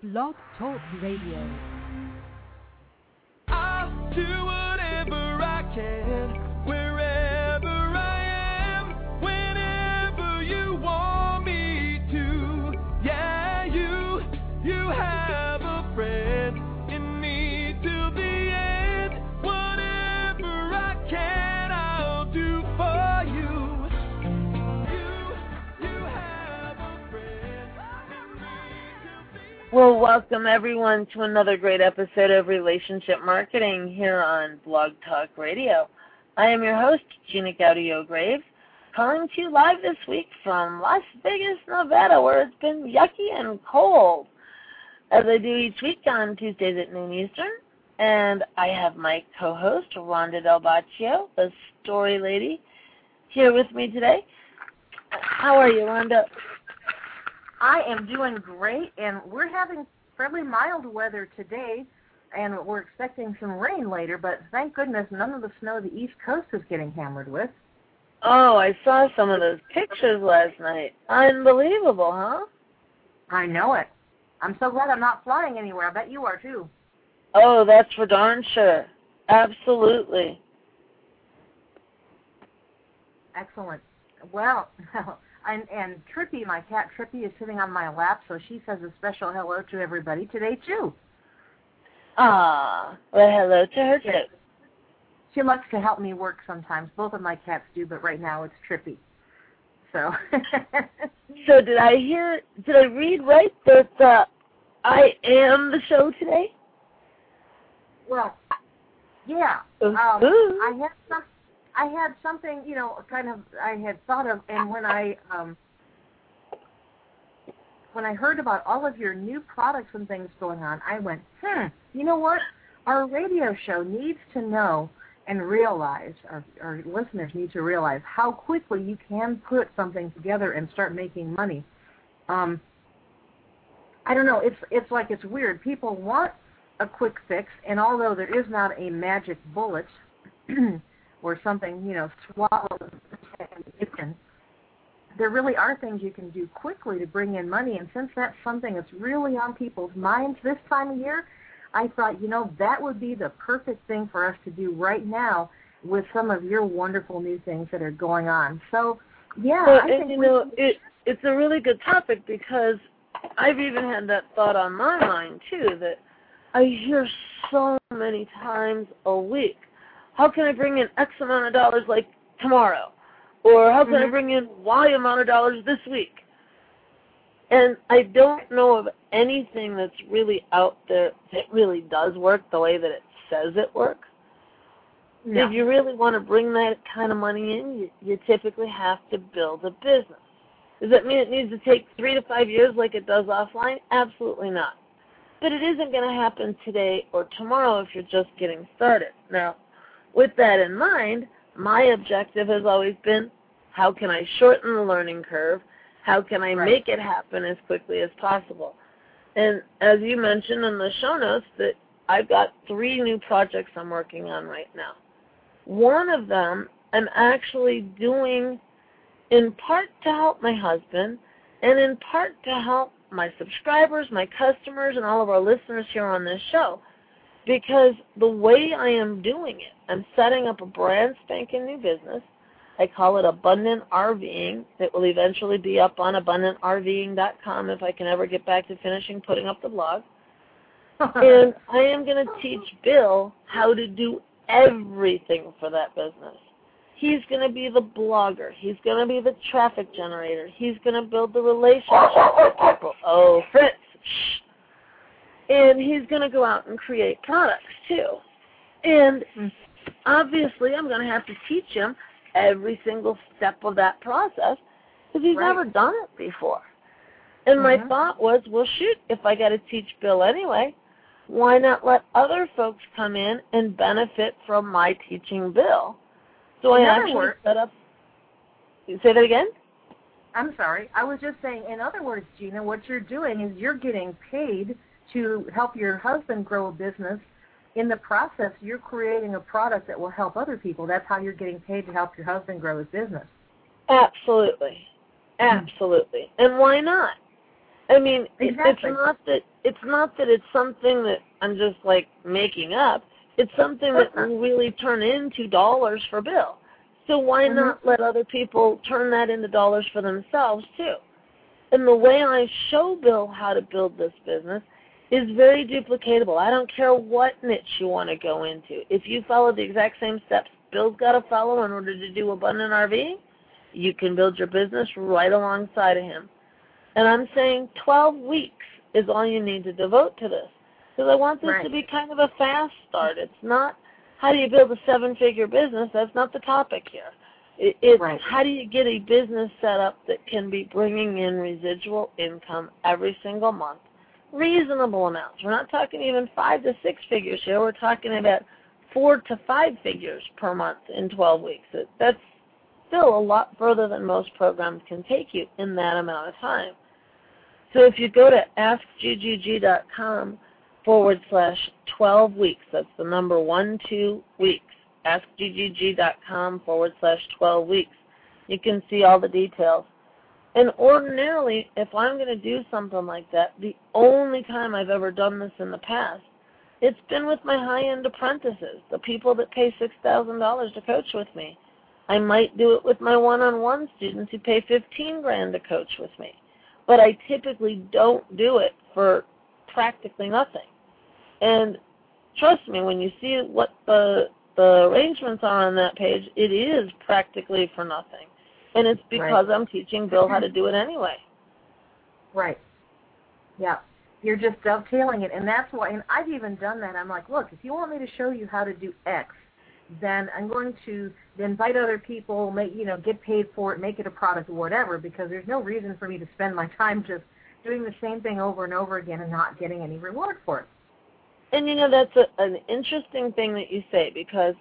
Blog Talk Radio. I'll do whatever I can, wherever I am, whenever you want me to. Yeah, you have a friend in me till the end. Whatever I can, I'll do for you. You have a friend in me till the end. Well, welcome everyone to another great episode of Relationship Marketing here on Blog Talk Radio. I am your host, Gina Gaudio-Graves, calling to you live this week from Las Vegas, Nevada, where it's been yucky and cold, as I do each week on Tuesdays at noon Eastern. And I have my co-host, Rhonda Del Baccio, the story lady, here with me today. How are you, Rhonda? I am doing great, and we're having fairly mild weather today, and we're expecting some rain later, but thank goodness none of the snow the East Coast is getting hammered with. Oh, I saw some of those pictures last night. Unbelievable, huh? I know it. I'm so glad I'm not flying anywhere. I bet you are, too. Oh, that's for darn sure. Absolutely. Excellent. Well, and Trippy, my cat Trippy, is sitting on my lap, so she says a special hello to everybody today, too. Ah, well, hello to her, too. She likes to help me work sometimes. Both of my cats do, but right now it's Trippy. So. So did I read right that I am the show today? Well, yeah. Ooh. I had something, I had thought of, and when I heard about all of your new products and things going on, I went, you know what? Our radio show needs to know and realize, our listeners need to realize how quickly you can put something together and start making money. I don't know, it's like it's weird. People want a quick fix, and although there is not a magic bullet or something, swallowed and eaten, there really are things you can do quickly to bring in money. And since that's something that's really on people's minds this time of year, I thought, that would be the perfect thing for us to do right now with some of your wonderful new things that are going on. So, yeah. Well, I think it's a really good topic because I've even had that thought on my mind, too, that I hear so many times a week, how can I bring in X amount of dollars like tomorrow? Or how can I bring in Y amount of dollars this week? And I don't know of anything that's really out there that really does work the way that it says it works. No. If you really want to bring that kind of money in, you typically have to build a business. Does that mean it needs to take 3 to 5 years like it does offline? Absolutely not. But it isn't going to happen today or tomorrow if you're just getting started. Now, with that in mind, my objective has always been, how can I shorten the learning curve? How can I make it happen as quickly as possible? And as you mentioned in the show notes, that I've got 3 new projects I'm working on right now. One of them I'm actually doing in part to help my husband and in part to help my subscribers, my customers, and all of our listeners here on this show. Because the way I am doing it, I'm setting up a brand spanking new business. I call it Abundant RVing. It will eventually be up on AbundantRVing.com if I can ever get back to finishing putting up the blog. And I am going to teach Bill how to do everything for that business. He's going to be the blogger. He's going to be the traffic generator. He's going to build the relationship with people. Oh, Fritz, shh. And he's going to go out and create products, too. And obviously I'm going to have to teach him every single step of that process because he's never done it before. And my thought was, well, shoot, if I got to teach Bill anyway, why not let other folks come in and benefit from my teaching Bill? So I actually set up – say that again? I'm sorry. I was just saying, in other words, Gina, what you're doing is you're getting paid to help your husband grow a business. In the process, you're creating a product that will help other people. That's how you're getting paid to help your husband grow his business. Absolutely. Absolutely. And why not? I mean, Exactly. it's not that it's something that I'm just like making up. It's something that will really turn into dollars for Bill. So why not let other people turn that into dollars for themselves too? And the way I show Bill how to build this business is very duplicatable. I don't care what niche you want to go into. If you follow the exact same steps Bill's got to follow in order to do Abundant RV, you can build your business right alongside of him. And I'm saying 12 weeks is all you need to devote to this. Because I want this to be kind of a fast start. It's not how do you build a 7-figure business. That's not the topic here. It's how do you get a business set up that can be bringing in residual income every single month. Reasonable amounts. We're not talking even 5 to 6 figures here. We're talking about 4 to 5 figures per month in 12 weeks. That's still a lot further than most programs can take you in that amount of time. So if you go to AskGGG.com/12 weeks, that's the number 12 weeks, AskGGG.com/12 weeks, you can see all the details. And ordinarily, if I'm going to do something like that, the only time I've ever done this in the past, it's been with my high-end apprentices, the people that pay $6,000 to coach with me. I might do it with my one-on-one students who pay $15,000 to coach with me. But I typically don't do it for practically nothing. And trust me, when you see what the arrangements are on that page, it is practically for nothing. And it's because I'm teaching Bill how to do it anyway. Right. Yeah. You're just dovetailing it. And that's why, and I've even done that. I'm like, look, if you want me to show you how to do X, then I'm going to invite other people, get paid for it, make it a product or whatever, because there's no reason for me to spend my time just doing the same thing over and over again and not getting any reward for it. And, that's an interesting thing that you say, because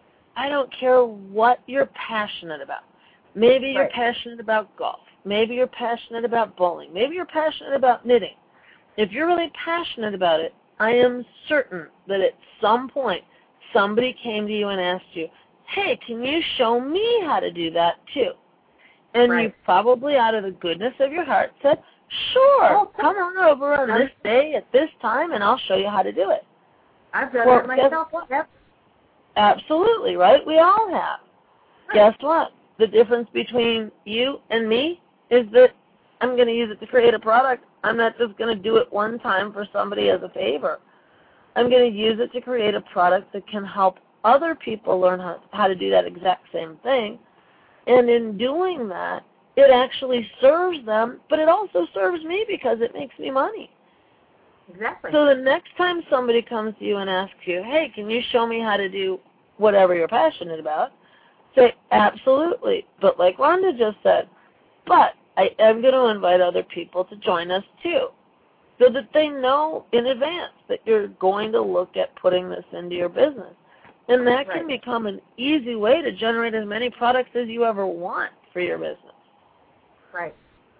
I don't care what you're passionate about. Maybe you're passionate about golf. Maybe you're passionate about bowling. Maybe you're passionate about knitting. If you're really passionate about it, I am certain that at some point somebody came to you and asked you, hey, can you show me how to do that too? And you probably, out of the goodness of your heart, said, sure, come on over on this day at this time, and I'll show you how to do it. I've done it myself. Yep. Absolutely, right? We all have. Guess what? The difference between you and me is that I'm going to use it to create a product. I'm not just going to do it one time for somebody as a favor. I'm going to use it to create a product that can help other people learn how to do that exact same thing. And in doing that, it actually serves them, but it also serves me because it makes me money. Exactly. So the next time somebody comes to you and asks you, hey, can you show me how to do whatever you're passionate about? Say, absolutely. But like Rhonda just said, but I am going to invite other people to join us too, so that they know in advance that you're going to look at putting this into your business. And that can become an easy way to generate as many products as you ever want for your business. Right.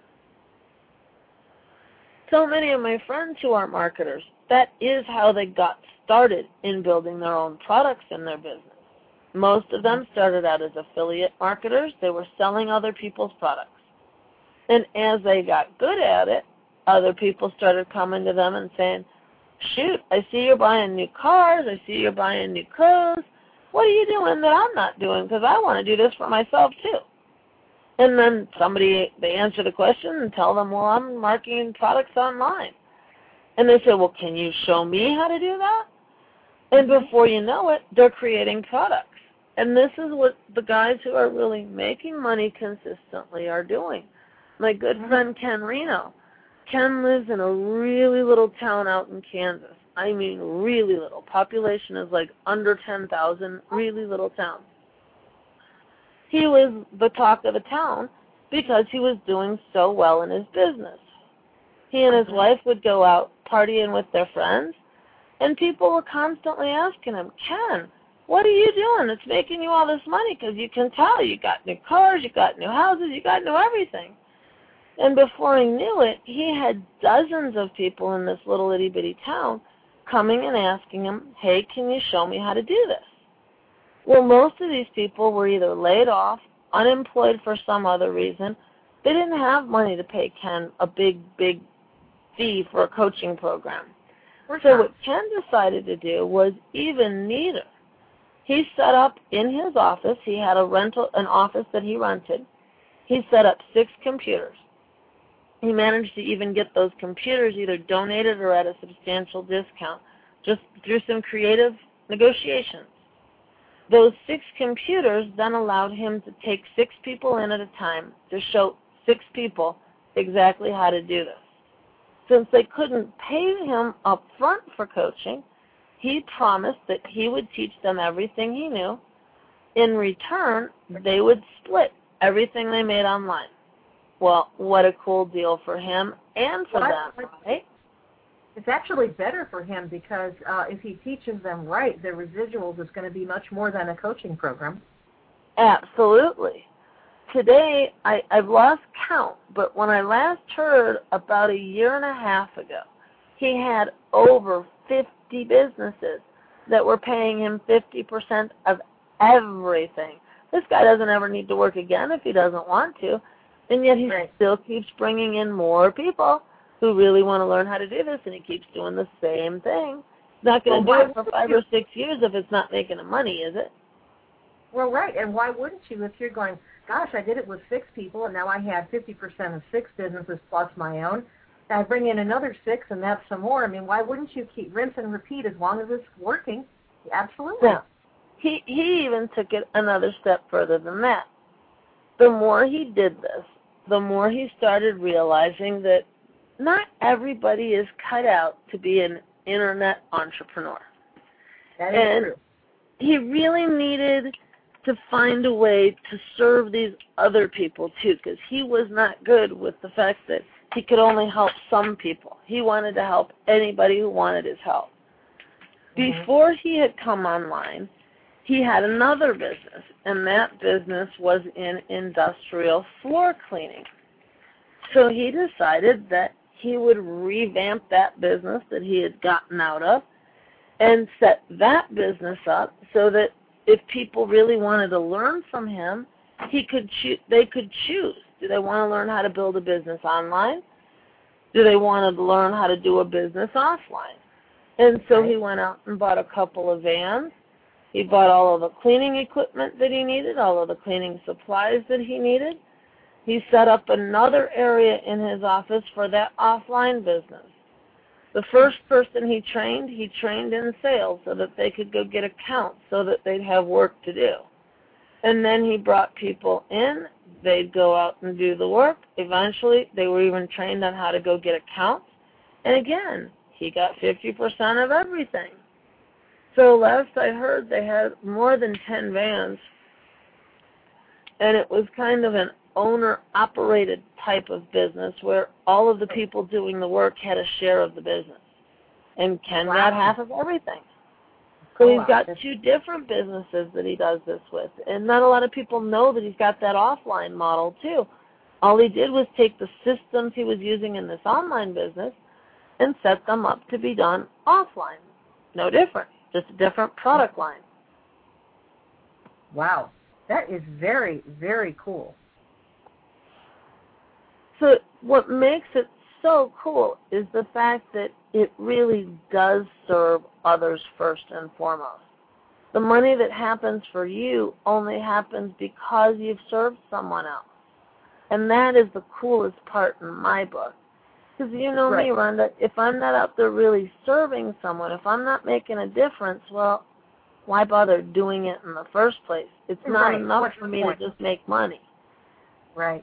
So many of my friends who are marketers, that is how they got started in building their own products in their business. Most of them started out as affiliate marketers. They were selling other people's products. And as they got good at it, other people started coming to them and saying, shoot, I see you're buying new cars. I see you're buying new clothes. What are you doing that I'm not doing? Because I want to do this for myself too. And then they answer the question and tell them, well, I'm marketing products online. And they say, well, can you show me how to do that? And before you know it, they're creating products. And this is what the guys who are really making money consistently are doing. My good friend Ken Reno. Ken lives in a really little town out in Kansas. I mean really little. Population is like under 10,000, really little town. He was the talk of the town because he was doing so well in his business. He and his wife would go out partying with their friends, and people were constantly asking him, Ken, what are you doing that's making you all this money? Because you can tell you got new cars, you got new houses, you got new everything. And before he knew it, he had dozens of people in this little itty-bitty town coming and asking him, hey, can you show me how to do this? Well, most of these people were either laid off, unemployed for some other reason. They didn't have money to pay Ken a big fee for a coaching program. We're So not. what Ken decided to do was even neater. He set up in his office, he had an office that he rented. He set up 6 computers. He managed to even get those computers either donated or at a substantial discount, just through some creative negotiations. Those 6 computers then allowed him to take 6 people in at a time to show 6 people exactly how to do this. Since they couldn't pay him up front for coaching, he promised that he would teach them everything he knew. In return, they would split everything they made online. Well, what a cool deal for him and for them, right? It's actually better for him because if he teaches them right, the residuals is going to be much more than a coaching program. Absolutely. Today, I've lost count, but when I last heard about a year and a half ago, he had over 50 businesses that were paying him 50% of everything. This guy doesn't ever need to work again if he doesn't want to, and yet he still keeps bringing in more people who really want to learn how to do this, and he keeps doing the same thing. He's not going to do it for 5 or 6 years if it's not making him money, is it? Well, right, and why wouldn't you if you're going, gosh, I did it with 6 people, and now I have 50% of 6 businesses plus my own. I bring in another 6, and that's some more. I mean, why wouldn't you keep rinse and repeat as long as it's working? Absolutely. Yeah. He even took it another step further than that. The more he did this, the more he started realizing that not everybody is cut out to be an internet entrepreneur. That is true. He really needed to find a way to serve these other people too, because he was not good with the fact that he could only help some people. He wanted to help anybody who wanted his help. Before he had come online, he had another business, and that business was in industrial floor cleaning. So he decided that he would revamp that business that he had gotten out of and set that business up so that if people really wanted to learn from him, they could choose. Do they want to learn how to build a business online? Do they want to learn how to do a business offline? And so he went out and bought a couple of vans. He bought all of the cleaning equipment that he needed, all of the cleaning supplies that he needed. He set up another area in his office for that offline business. The first person he trained in sales so that they could go get accounts so that they'd have work to do. And then he brought people in. They'd go out and do the work. Eventually, they were even trained on how to go get accounts. And again, he got 50% of everything. So last I heard, they had more than 10 vans. And it was kind of an owner-operated type of business where all of the people doing the work had a share of the business. And Ken got half of everything. So he's got 2 different businesses that he does this with. And not a lot of people know that he's got that offline model, too. All he did was take the systems he was using in this online business and set them up to be done offline. No different, just a different product line. Wow. That is very, very cool. So what makes it so cool is the fact that it really does serve others first and foremost. The money that happens for you only happens because you've served someone else. And that is the coolest part in my book. Because you know me, Rhonda, if I'm not out there really serving someone, if I'm not making a difference, well, why bother doing it in the first place? It's not enough for me to just make money. Right.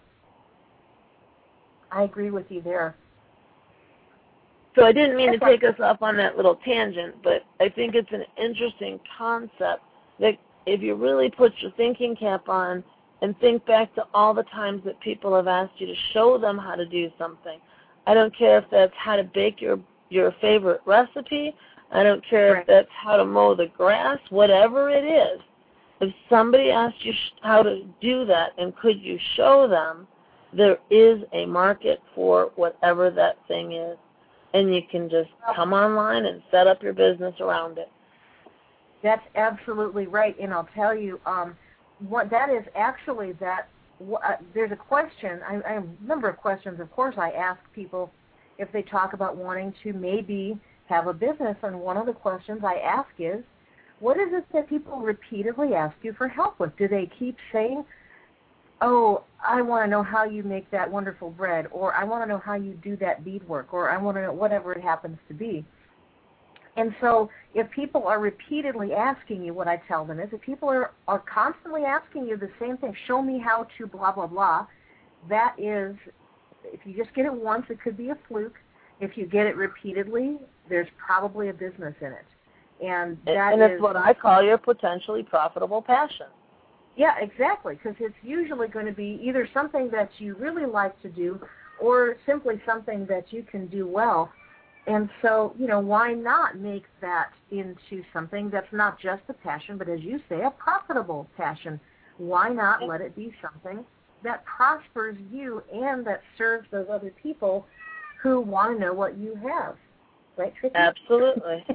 I agree with you there. So I didn't mean to take us off on that little tangent, but I think it's an interesting concept that if you really put your thinking cap on and think back to all the times that people have asked you to show them how to do something. I don't care if that's how to bake your favorite recipe. I don't care if that's how to mow the grass, whatever it is. If somebody asked you how to do that and could you show them, there is a market for whatever that thing is. And you can just come online and set up your business around it. That's absolutely right. And I'll tell you, what that is actually that there's a question, a number of questions, of course, I ask people if they talk about wanting to maybe have a business. And one of the questions I ask is, what is it that people repeatedly ask you for help with? Do they keep saying, oh, I want to know how you make that wonderful bread, or I want to know how you do that beadwork, or I want to know whatever it happens to be. And so if people are repeatedly asking you, what I tell them is, if people are constantly asking you the same thing, show me how to blah, blah, blah, that is, if you just get it once, it could be a fluke. If you get it repeatedly, there's probably a business in it. And it's what I call your potentially profitable passion. Yeah, exactly, because it's usually going to be either something that you really like to do or simply something that you can do well. And so, why not make that into something that's not just a passion, but as you say, a profitable passion? Why not let it be something that prospers you and that serves those other people who want to know what you have? Right, Tracy? Absolutely.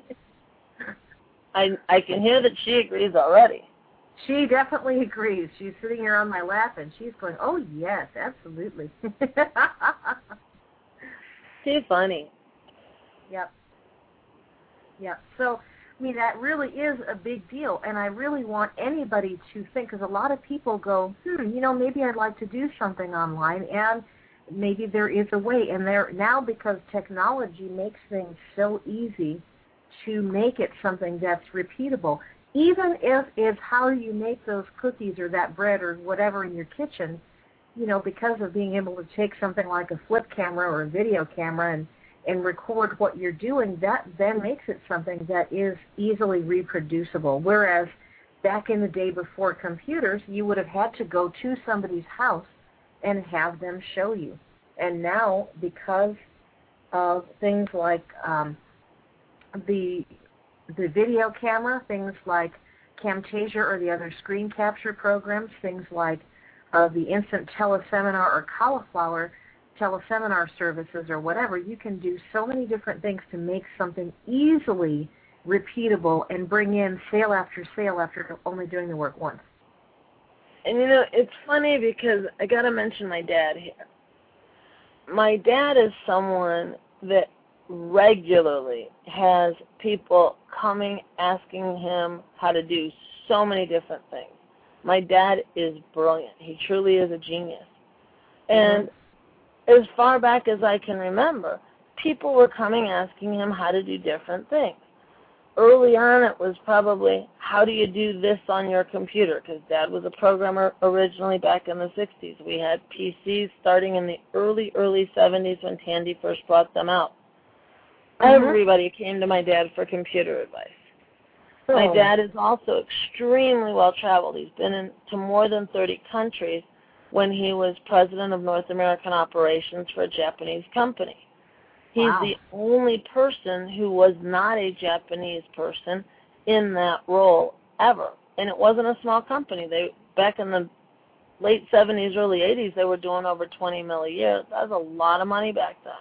I can hear that she agrees already. She definitely agrees. She's sitting here on my lap, and she's going, oh, yes, absolutely. Too funny. Yep. So, that really is a big deal, and I really want anybody to think, because a lot of people go, maybe I'd like to do something online, and maybe there is a way. And now, because technology makes things so easy to make it something that's repeatable, even if it's how you make those cookies or that bread or whatever in your kitchen, because of being able to take something like a flip camera or a video camera and record what you're doing, that then makes it something that is easily reproducible. Whereas back in the day before computers, you would have had to go to somebody's house and have them show you. And now, because of things like the video camera, things like Camtasia or the other screen capture programs, things like the Instant Teleseminar or Cauliflower teleseminar services or whatever, you can do so many different things to make something easily repeatable and bring in sale after only doing the work once. And it's funny because I got to mention my dad here. My dad is someone that regularly has people coming asking him how to do so many different things. My dad is brilliant. He truly is a genius. And as far back as I can remember, people were coming asking him how to do different things. Early on, it was probably, how do you do this on your computer? Because Dad was a programmer originally back in the 60s. We had PCs starting in the early 70s when Tandy first brought them out. Everybody came to my dad for computer advice. Oh. My dad is also extremely well-traveled. He's been to more than 30 countries when he was president of North American operations for a Japanese company. He's the only person who was not a Japanese person in that role ever. And it wasn't a small company. Back in the late 70s, early 80s, they were doing over $20 million a year. That was a lot of money back then.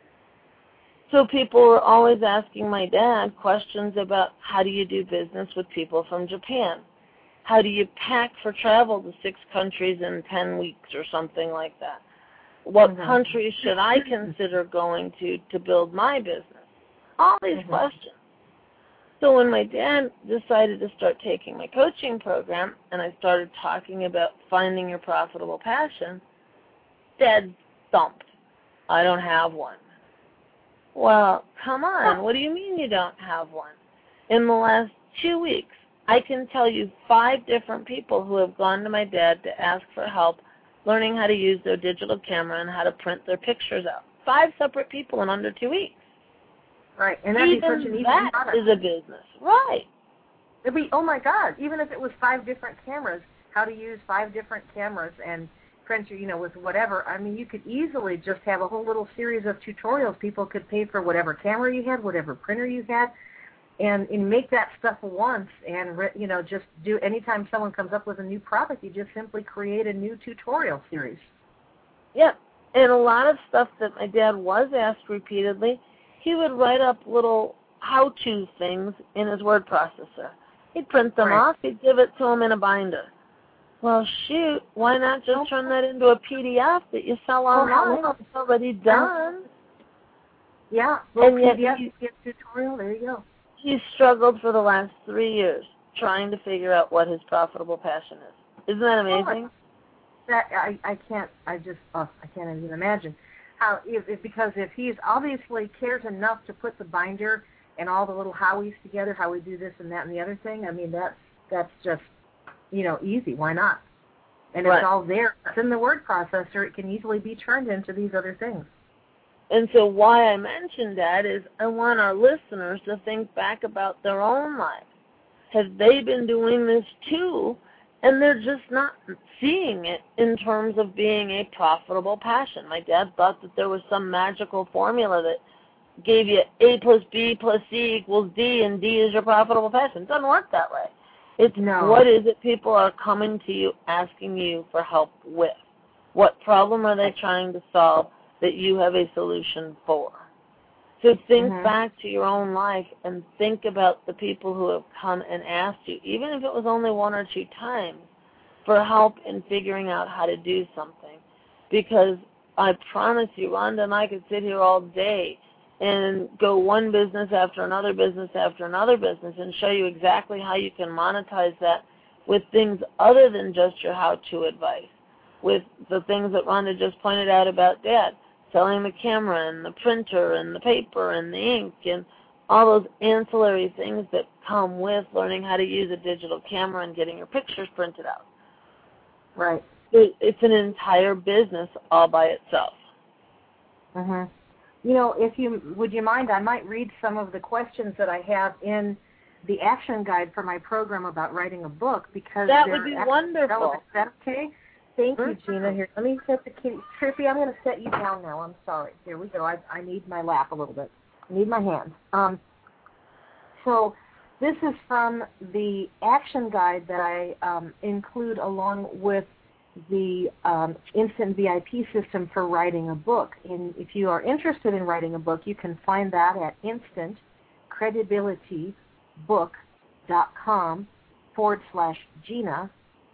So people were always asking my dad questions about, how do you do business with people from Japan? How do you pack for travel to 6 countries in 10 weeks or something like that? What countries should I consider going to build my business? All these questions. So when my dad decided to start taking my coaching program and I started talking about finding your profitable passion, Dad thumped. I don't have one. Well, come on. What do you mean you don't have one? In the last 2 weeks, I can tell you 5 different people who have gone to my dad to ask for help learning how to use their digital camera and how to print their pictures out. 5 separate people in under 2 weeks. Right, and that'd be such an easy product. That is a business. Right. It'd be, oh my God, even if it was 5 different cameras, how to use 5 different cameras and print, with whatever. I mean, you could easily just have a whole little series of tutorials. People could pay for whatever camera you had, whatever printer you had, and make that stuff once, and just do. Anytime someone comes up with a new product, you just simply create a new tutorial series. Yeah, and a lot of stuff that my dad was asked repeatedly, he would write up little how-to things in his word processor. He'd print them off. He'd give it to him in a binder. Well, shoot, why not just turn that into a PDF that you sell online? It's already done. Yeah. And yet PDF tutorial. There you go. he's struggled for the last 3 years trying to figure out what his profitable passion is. Isn't that amazing? That I can't. I can't even imagine how. Because if he's obviously cares enough to put the binder and all the little howies together, how we do this and that and the other thing. I mean, that's just easy. Why not? And Right. it's all there. It's in the word processor. It can easily be turned into these other things. And so why I mentioned that is I want our listeners to think back about their own lives. Have they been doing this too, and they're just not seeing it in terms of being a profitable passion? My dad thought that there was some magical formula that gave you A plus B plus C equals D, and D is your profitable passion. It doesn't work that way. It's what is it people are coming to you asking you for help with? What problem are they trying to solve that you have a solution for? So think back to your own life and think about the people who have come and asked you, even if it was only 1 or 2 times, for help in figuring out how to do something. Because I promise you, Rhonda and I could sit here all day and go one business after another business after another business and show you exactly how you can monetize that with things other than just your how-to advice, with the things that Rhonda just pointed out about Dad, selling the camera and the printer and the paper and the ink and all those ancillary things that come with learning how to use a digital camera and getting your pictures printed out. Right. It's an entire business all by itself. Would you mind, I might read some of the questions that I have in the action guide for my program about writing a book, because that would be wonderful. Is that okay? Thank you, Gina. Here, let me set the kitty. Trippy, I'm going to set you down now. I'm sorry. Here we go. I need my lap a little bit. I need my hands. So this is from the action guide that I include along with the Instant VIP system for writing a book. And if you are interested in writing a book, you can find that at instantcredibilitybook.com/Gina.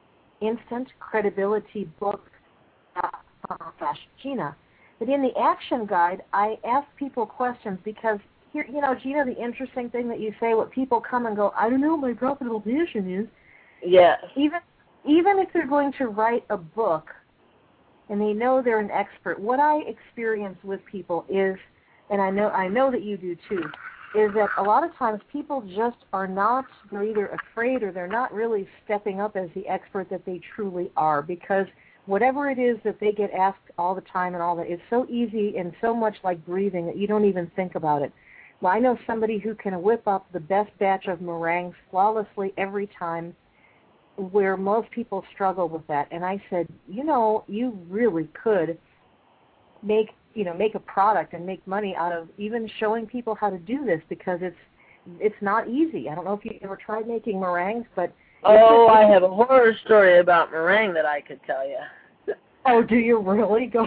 instantcredibilitybook.com/Gina. But in the action guide, I ask people questions because here, Gina, the interesting thing that you say, what people come and go, I don't know what my profitable passion is. Yes. Even if they're going to write a book and they know they're an expert, what I experience with people is, and I know that you do too, is that a lot of times people just are not, they're either afraid or they're not really stepping up as the expert that they truly are, because whatever it is that they get asked all the time and all that is so easy and so much like breathing that you don't even think about it. Well, I know somebody who can whip up the best batch of meringues flawlessly every time, where most people struggle with that. And I said, you really could make a product and make money out of even showing people how to do this, because it's not easy. I don't know if you ever tried making meringues, but I have a horror story about meringue that I could tell you. Oh, do you really? Go.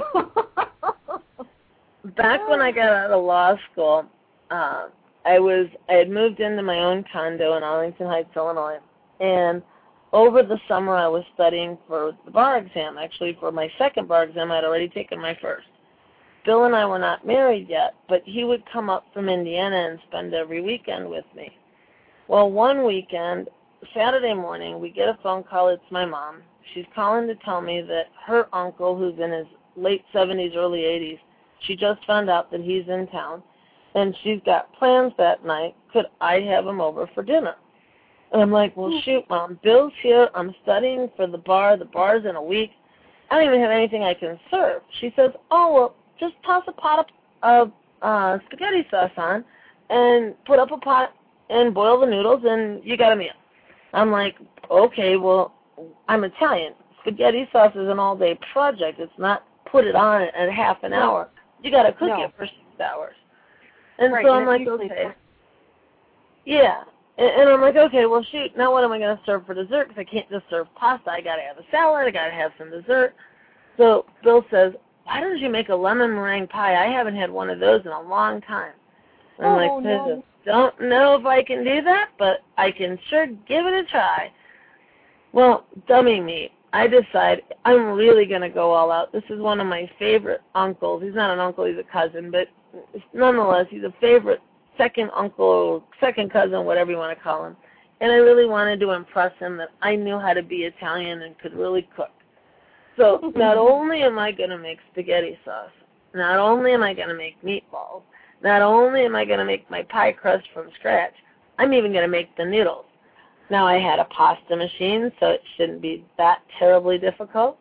Back when I got out of law school, I had moved into my own condo in Arlington Heights, Illinois, and over the summer I was studying for the bar exam. Actually, for my second bar exam, I'd already taken my first. Bill and I were not married yet, but he would come up from Indiana and spend every weekend with me. Well, one weekend, Saturday morning, we get a phone call. It's my mom. She's calling to tell me that her uncle, who's in his late 70s, early 80s, she just found out that he's in town, and she's got plans that night. Could I have him over for dinner? And I'm like, well, shoot, Mom, Bill's here. I'm studying for the bar. The bar's in a week. I don't even have anything I can serve. She says, oh, well, just toss a pot of spaghetti sauce on and put up a pot and boil the noodles, and you got a meal. I'm like, okay, well, I'm Italian. Spaghetti sauce is an all-day project. It's not put it on in half an hour. You got to cook it for 6 hours. And so I'm like, okay. Yeah. And I'm like, okay, well, shoot, now what am I going to serve for dessert? Because I can't just serve pasta. I got to have a salad. I got to have some dessert. So Bill says, why don't you make a lemon meringue pie? I haven't had one of those in a long time. And I'm like, no. Don't know if I can do that, but I can sure give it a try. Well, dummy me. I decide I'm really going to go all out. This is one of my favorite uncles. He's not an uncle, he's a cousin, but nonetheless, he's a favorite, second uncle, second cousin, whatever you want to call him. And I really wanted to impress him that I knew how to be Italian and could really cook. So not only am I going to make spaghetti sauce, not only am I going to make meatballs, not only am I going to make my pie crust from scratch, I'm even going to make the noodles. Now, I had a pasta machine, so it shouldn't be that terribly difficult.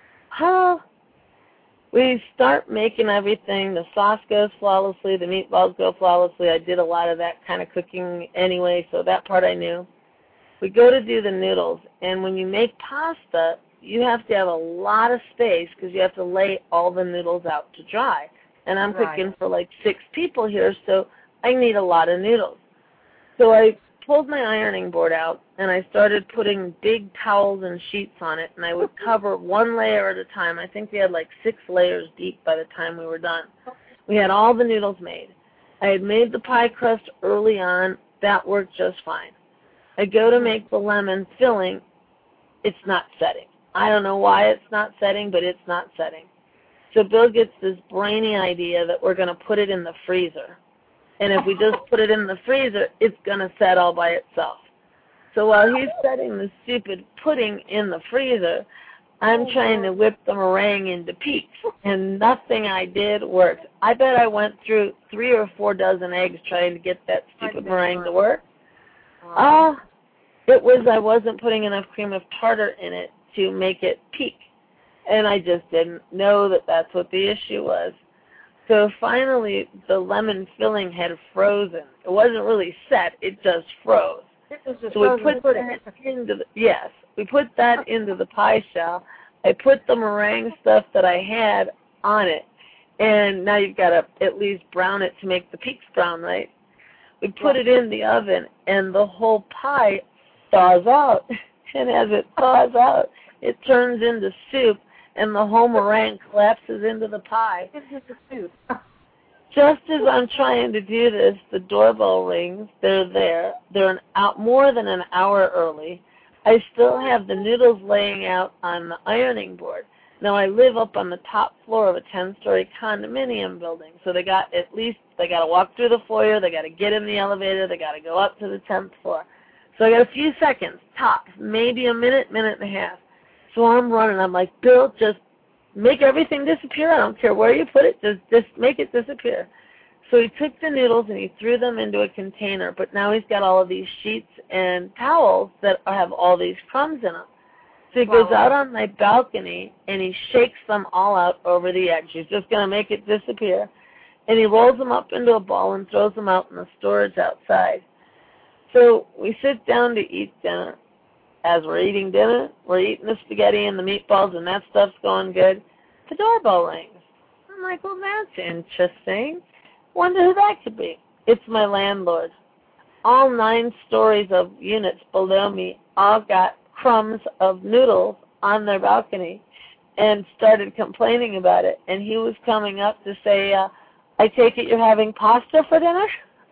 We start making everything. The sauce goes flawlessly. The meatballs go flawlessly. I did a lot of that kind of cooking anyway, so that part I knew. We go to do the noodles, and when you make pasta, you have to have a lot of space because you have to lay all the noodles out to dry. And I'm cooking for like 6 people here, so I need a lot of noodles. So I pulled my ironing board out, and I started putting big towels and sheets on it, and I would cover 1 layer at a time. I think we had like 6 layers deep by the time we were done. We had all the noodles made. I had made the pie crust early on. That worked just fine. I go to make the lemon filling. It's not setting. I don't know why it's not setting, but it's not setting. So Bill gets this brainy idea that we're going to put it in the freezer. And if we just put it in the freezer, it's going to set all by itself. So while he's setting the stupid pudding in the freezer, I'm trying to whip the meringue into peaks, and nothing I did worked. I bet I went through 3 or 4 dozen eggs trying to get that stupid meringue to work. It was I wasn't putting enough cream of tartar in it to make it peak, and I just didn't know that that's what the issue was. So finally, the lemon filling had frozen. It wasn't really set; it just froze. So we put that into we put that into the pie shell. I put the meringue stuff that I had on it, and now you've got to at least brown it to make the peaks brown, right? We put it in the oven, and the whole pie thaws out. And as it thaws out, it turns into soup, and the whole meringue collapses into the pie. Just as I'm trying to do this, the doorbell rings. They're there. They're more than an hour early. I still have the noodles laying out on the ironing board. Now, I live up on the top floor of a 10-story condominium building, so they got to walk through the foyer, they got to get in the elevator, they got to go up to the 10th floor. So I got a few seconds, tops, maybe a minute, minute and a half. So I'm running. I'm like, Bill, just make everything disappear. I don't care where you put it. Just make it disappear. So he took the noodles and he threw them into a container, but now he's got all of these sheets and towels that have all these crumbs in them. So he goes out on my balcony and he shakes them all out over the edge. He's just going to make it disappear. And he rolls them up into a ball and throws them out in the storage outside. So we sit down to eat dinner. As we're eating dinner, we're eating the spaghetti and the meatballs, and that stuff's going good. The doorbell rings. I'm like, well, that's interesting. Wonder who that could be. It's my landlord. All 9 stories of units below me all got crumbs of noodles on their balcony and started complaining about it. And he was coming up to say, I take it you're having pasta for dinner?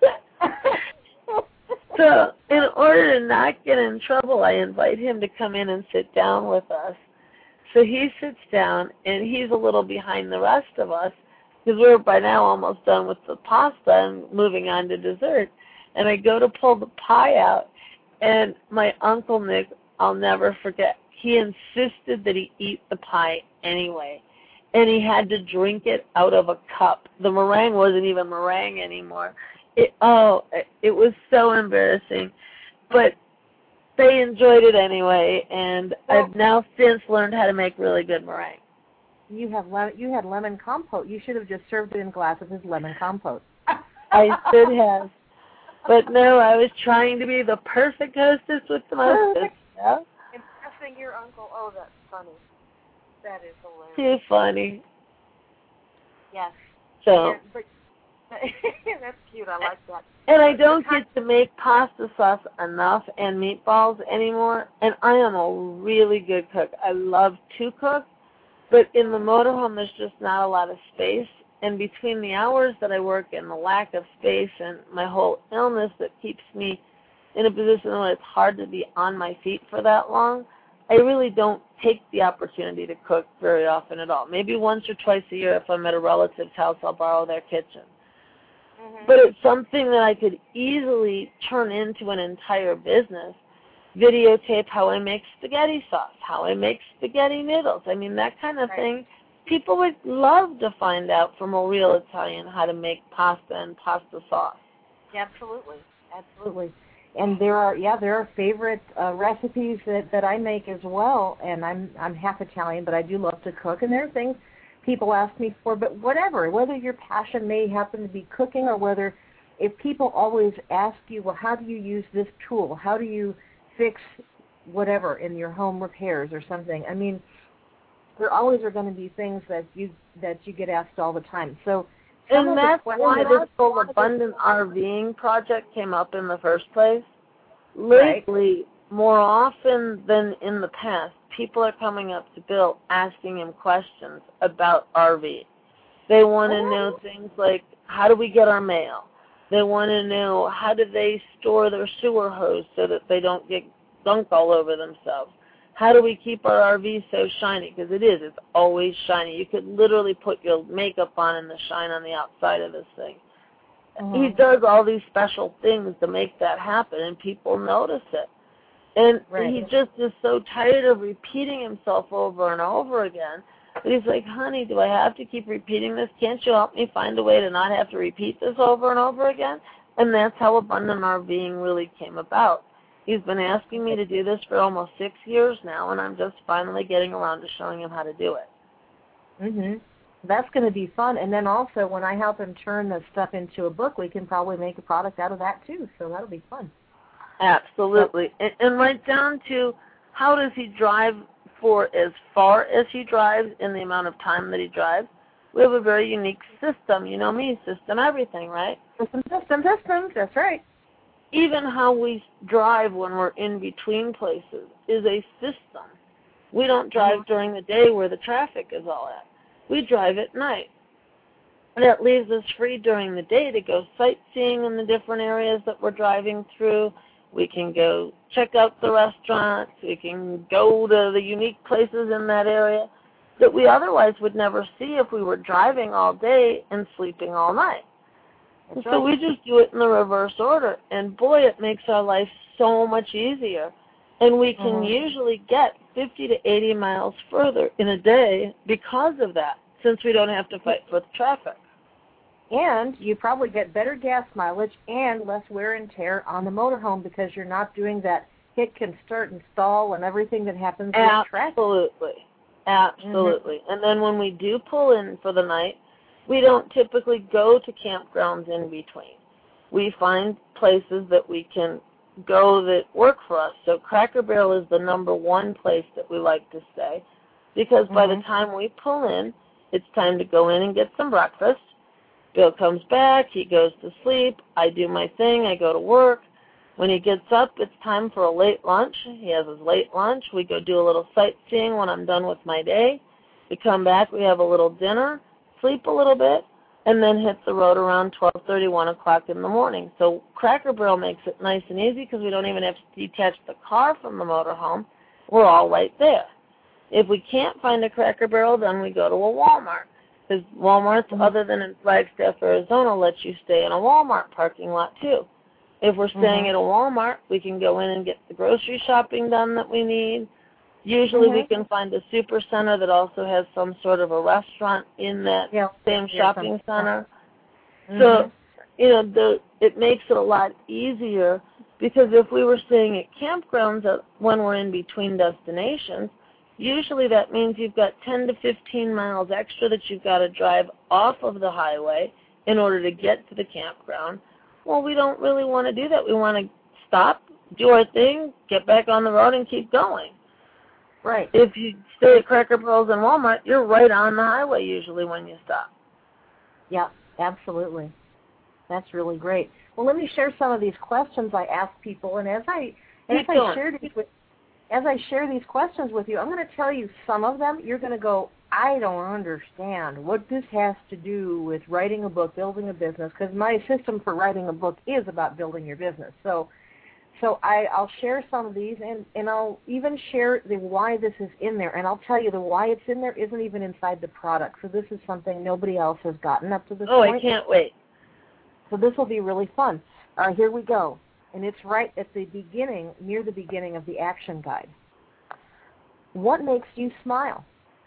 So in order to not get in trouble, I invite him to come in and sit down with us. So he sits down, and he's a little behind the rest of us because we're by now almost done with the pasta and moving on to dessert. And I go to pull the pie out, and my Uncle Nick, I'll never forget, he insisted that he eat the pie anyway. And he had to drink it out of a cup. The meringue wasn't even meringue anymore. It was so embarrassing, but they enjoyed it anyway, and I've now since learned how to make really good meringue. You had lemon compote. You should have just served it in glasses as lemon compote. I should have, but no, I was trying to be the perfect hostess with the mostest. Yeah? Impressing your uncle. Oh, that's funny. That is hilarious. Too funny. Yes. So. That's cute. I like that. And I don't get to make pasta sauce enough and meatballs anymore, and I am a really good cook. I love to cook, but in the motorhome there's just not a lot of space, and between the hours that I work and the lack of space and my whole illness that keeps me in a position where it's hard to be on my feet for that long, I really don't take the opportunity to cook very often at all. Maybe once or twice a year if I'm at a relative's house, I'll borrow their kitchen. but it's something that I could easily turn into an entire business. Videotape how I make spaghetti sauce, how I make spaghetti noodles. I mean, that kind of thing. People would love to find out from a real Italian how to make pasta and pasta sauce. Absolutely, absolutely. And there are favorite recipes that I make as well. And I'm half Italian, but I do love to cook. And there are things people ask me for, but whatever, whether your passion may happen to be cooking, or whether if people always ask you, well, how do you use this tool? How do you fix whatever in your home repairs or something? I mean, there always are going to be things that you get asked all the time. So, and that's why this whole abundant RVing project came up in the first place. Lately, more often than in the past, people are coming up to Bill asking him questions about RV. They want to know things like, how do we get our mail? They want to know, how do they store their sewer hose so that they don't get gunk all over themselves? How do we keep our RV so shiny? Because it's always shiny. You could literally put your makeup on and the shine on the outside of this thing. He does all these special things to make that happen, and people notice it. And he just is so tired of repeating himself over and over again. But he's like, honey, do I have to keep repeating this? Can't you help me find a way to not have to repeat this over and over again? And that's how Abundant RVing really came about. He's been asking me to do this for almost 6 years now, and I'm just finally getting around to showing him how to do it. That's going to be fun. And then also, when I help him turn the stuff into a book, we can probably make a product out of that too. So that'll be fun. Absolutely. And right down to, how does he drive for as far as he drives in the amount of time that he drives? We have a very unique system. You know me, system everything, right? System, that's right. Even how we drive when we're in between places is a system. We don't drive during the day where the traffic is all at. We drive at night. And that leaves us free during the day to go sightseeing in the different areas that we're driving through. We can go check out the restaurants. We can go to the unique places in that area that we otherwise would never see if we were driving all day and sleeping all night. And so we just do it in the reverse order. And boy, it makes our life so much easier. And we can usually get 50 to 80 miles further in a day because of that, since we don't have to fight with traffic. And you probably get better gas mileage and less wear and tear on the motorhome because you're not doing that hit, can start, and stall and everything that happens with traffic. Absolutely. And then when we do pull in for the night, we don't typically go to campgrounds in between. We find places that we can go that work for us. So Cracker Barrel is the #1 place that we like to stay because by the time we pull in, it's time to go in and get some breakfast. Bill comes back, he goes to sleep, I do my thing, I go to work. When he gets up, it's time for a late lunch. He has his late lunch. We go do a little sightseeing when I'm done with my day. We come back, we have a little dinner, sleep a little bit, and then hit the road around 12:30, 1 o'clock in the morning. So Cracker Barrel makes it nice and easy because we don't even have to detach the car from the motorhome. We're all right there. If we can't find a Cracker Barrel, then we go to a Walmart. Because Walmarts, other than in Flagstaff, Arizona, let you stay in a Walmart parking lot, too. If we're staying at a Walmart, we can go in and get the grocery shopping done that we need. Usually we can find a super center that also has some sort of a restaurant in that same shopping center. So, it makes it a lot easier because if we were staying at campgrounds when we're in between destinations, usually that means you've got 10 to 15 miles extra that you've got to drive off of the highway in order to get to the campground. Well, we don't really want to do that. We want to stop, do our thing, get back on the road, and keep going. Right. If you stay at Cracker Barrels and Walmart, you're right on the highway usually when you stop. Yeah, absolutely. That's really great. Well, let me share some of these questions I ask people, and as I share these questions with you, I'm going to tell you some of them. You're going to go, I don't understand what this has to do with writing a book, building a business, because my system for writing a book is about building your business. So I'll share some of these, and I'll even share the why this is in there, and I'll tell you the why it's in there isn't even inside the product. So this is something nobody else has gotten up to this point. Oh, I can't wait. So this will be really fun. All right, here we go. And it's right at the beginning, near the beginning of the action guide. What makes you smile?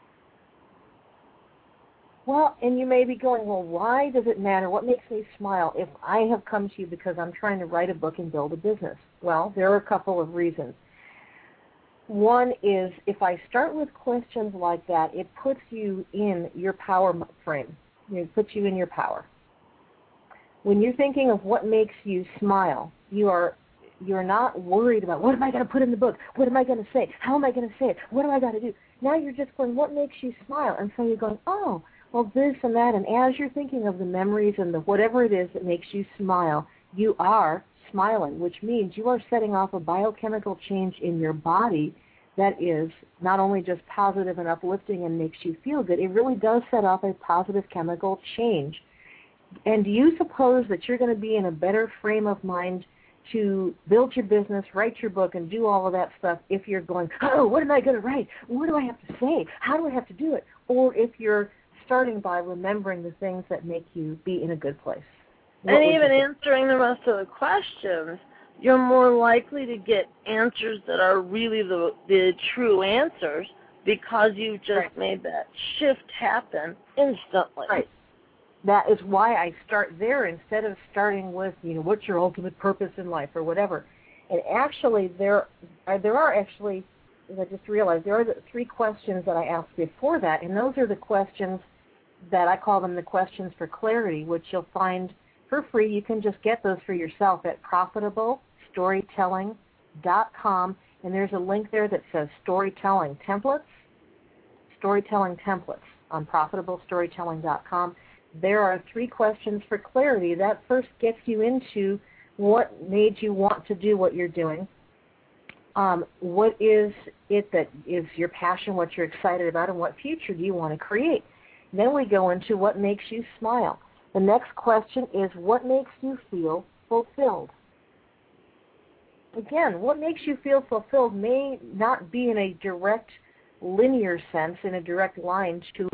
Well, and you may be going, well, why does it matter? What makes me smile if I have come to you because I'm trying to write a book and build a business? Well, there are a couple of reasons. One is if I start with questions like that, it puts you in your power frame. It puts you in your power. When you're thinking of what makes you smile, you're not worried about what am I going to put in the book? What am I going to say? How am I going to say it? What do I got to do? Now you're just going, what makes you smile? And so you're going, oh, well, this and that. And as you're thinking of the memories and the whatever it is that makes you smile, you are smiling, which means you are setting off a biochemical change in your body that is not only just positive and uplifting and makes you feel good, it really does set off a positive chemical change. And do you suppose that you're going to be in a better frame of mind to build your business, write your book, and do all of that stuff if you're going, oh, what am I going to write? What do I have to say? How do I have to do it? Or if you're starting by remembering the things that make you be in a good place. And even answering the rest of the questions, you're more likely to get answers that are really the true answers because you just made that shift happen instantly. Right. That is why I start there instead of starting with, what's your ultimate purpose in life or whatever. And actually, there are actually, as I just realized, there are the 3 questions that I asked before that, and those are the questions that I call them the questions for clarity, which you'll find for free. You can just get those for yourself at profitablestorytelling.com, and there's a link there that says storytelling templates on profitablestorytelling.com. There are 3 questions for clarity. That first gets you into what made you want to do what you're doing. What is it that is your passion, what you're excited about, and what future do you want to create? Then we go into what makes you smile. The next question is what makes you feel fulfilled? Again, what makes you feel fulfilled may not be in a direct linear sense, in a direct line to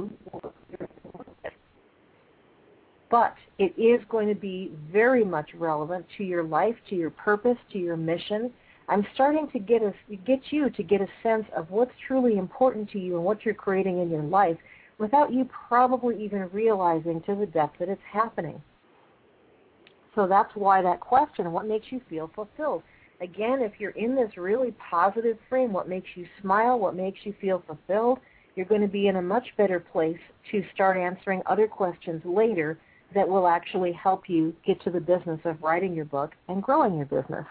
but it is going to be very much relevant to your life, to your purpose, to your mission. I'm starting to get you to get a sense of what's truly important to you and what you're creating in your life without you probably even realizing to the depth that it's happening. So that's why that question, what makes you feel fulfilled? Again, if you're in this really positive frame, what makes you smile, what makes you feel fulfilled, you're going to be in a much better place to start answering other questions later that will actually help you get to the business of writing your book and growing your business.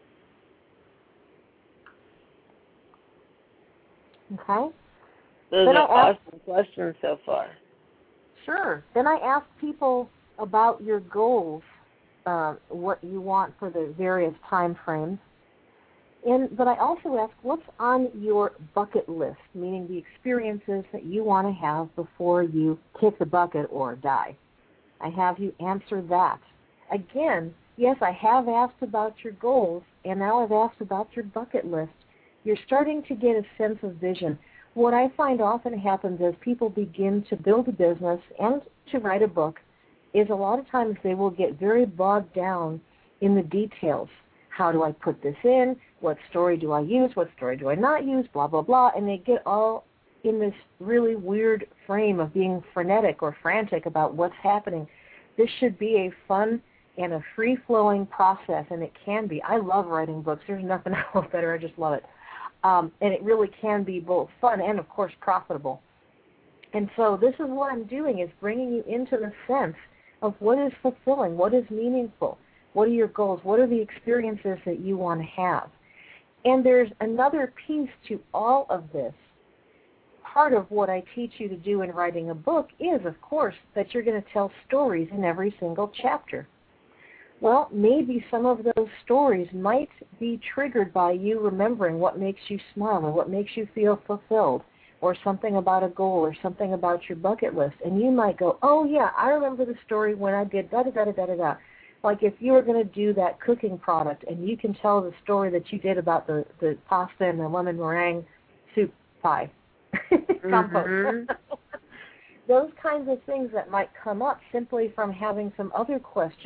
Okay? Those are awesome questions so far. Sure. Then I ask people about your goals, what you want for the various time frames. But I also ask what's on your bucket list, meaning the experiences that you want to have before you kick the bucket or die. I have you answer that. Again, yes, I have asked about your goals, and now I've asked about your bucket list. You're starting to get a sense of vision. What I find often happens as people begin to build a business and to write a book is a lot of times they will get very bogged down in the details. How do I put this in? What story do I use? What story do I not use? Blah, blah, blah. And they get all in this really weird frame of being frenetic or frantic about what's happening. This should be a fun and a free-flowing process, and it can be. I love writing books. There's nothing else better. I just love it. And it really can be both fun and, of course, profitable. And so this is what I'm doing, is bringing you into the sense of what is fulfilling, what is meaningful, what are your goals, what are the experiences that you want to have. And there's another piece to all of this. Part of what I teach you to do in writing a book is, of course, that you're going to tell stories in every single chapter. Well, maybe some of those stories might be triggered by you remembering what makes you smile or what makes you feel fulfilled, or something about a goal or something about your bucket list. And you might go, oh, yeah, I remember the story when I did da-da-da-da-da-da. Like if you were going to do that cooking product and you can tell the story that you did about the pasta and the lemon meringue soup pie. Compost. Those kinds of things that might come up simply from having some other questions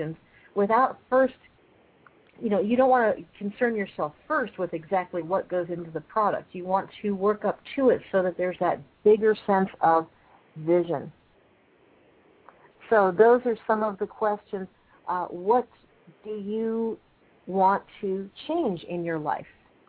without first, you don't want to concern yourself first with exactly what goes into the product. You want to work up to it so that there's that bigger sense of vision. So those are some of the questions. What do you want to change in your life?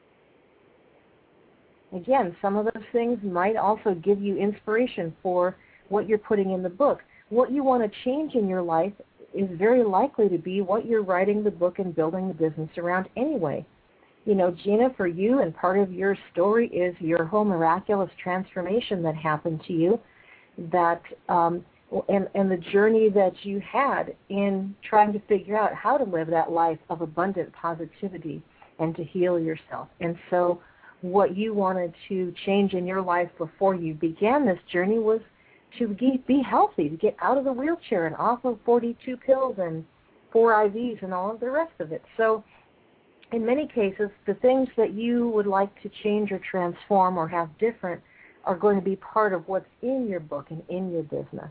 Again, some of those things might also give you inspiration for what you're putting in the book. What you want to change in your life is very likely to be what you're writing the book and building the business around anyway. Gina, for you, and part of your story is your whole miraculous transformation that happened to you, that and the journey that you had in trying to figure out how to live that life of abundant positivity and to heal yourself. And so what you wanted to change in your life before you began this journey was to be healthy, to get out of the wheelchair and off of 42 pills and 4 IVs and all of the rest of it. So in many cases, the things that you would like to change or transform or have different are going to be part of what's in your book and in your business.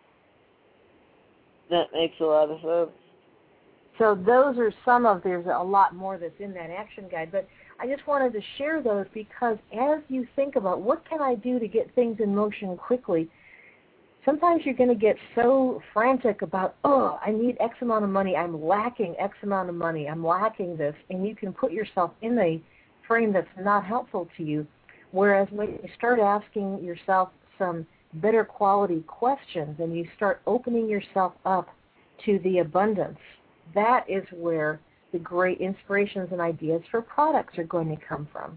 That makes a lot of sense. So those are some of, there's a lot more that's in that action guide, but I just wanted to share those because as you think about what can I do to get things in motion quickly, sometimes you're going to get so frantic about, I need X amount of money, I'm lacking X amount of money, I'm lacking this, and you can put yourself in a frame that's not helpful to you. Whereas when you start asking yourself some better quality questions and you start opening yourself up to the abundance, that is where the great inspirations and ideas for products are going to come from.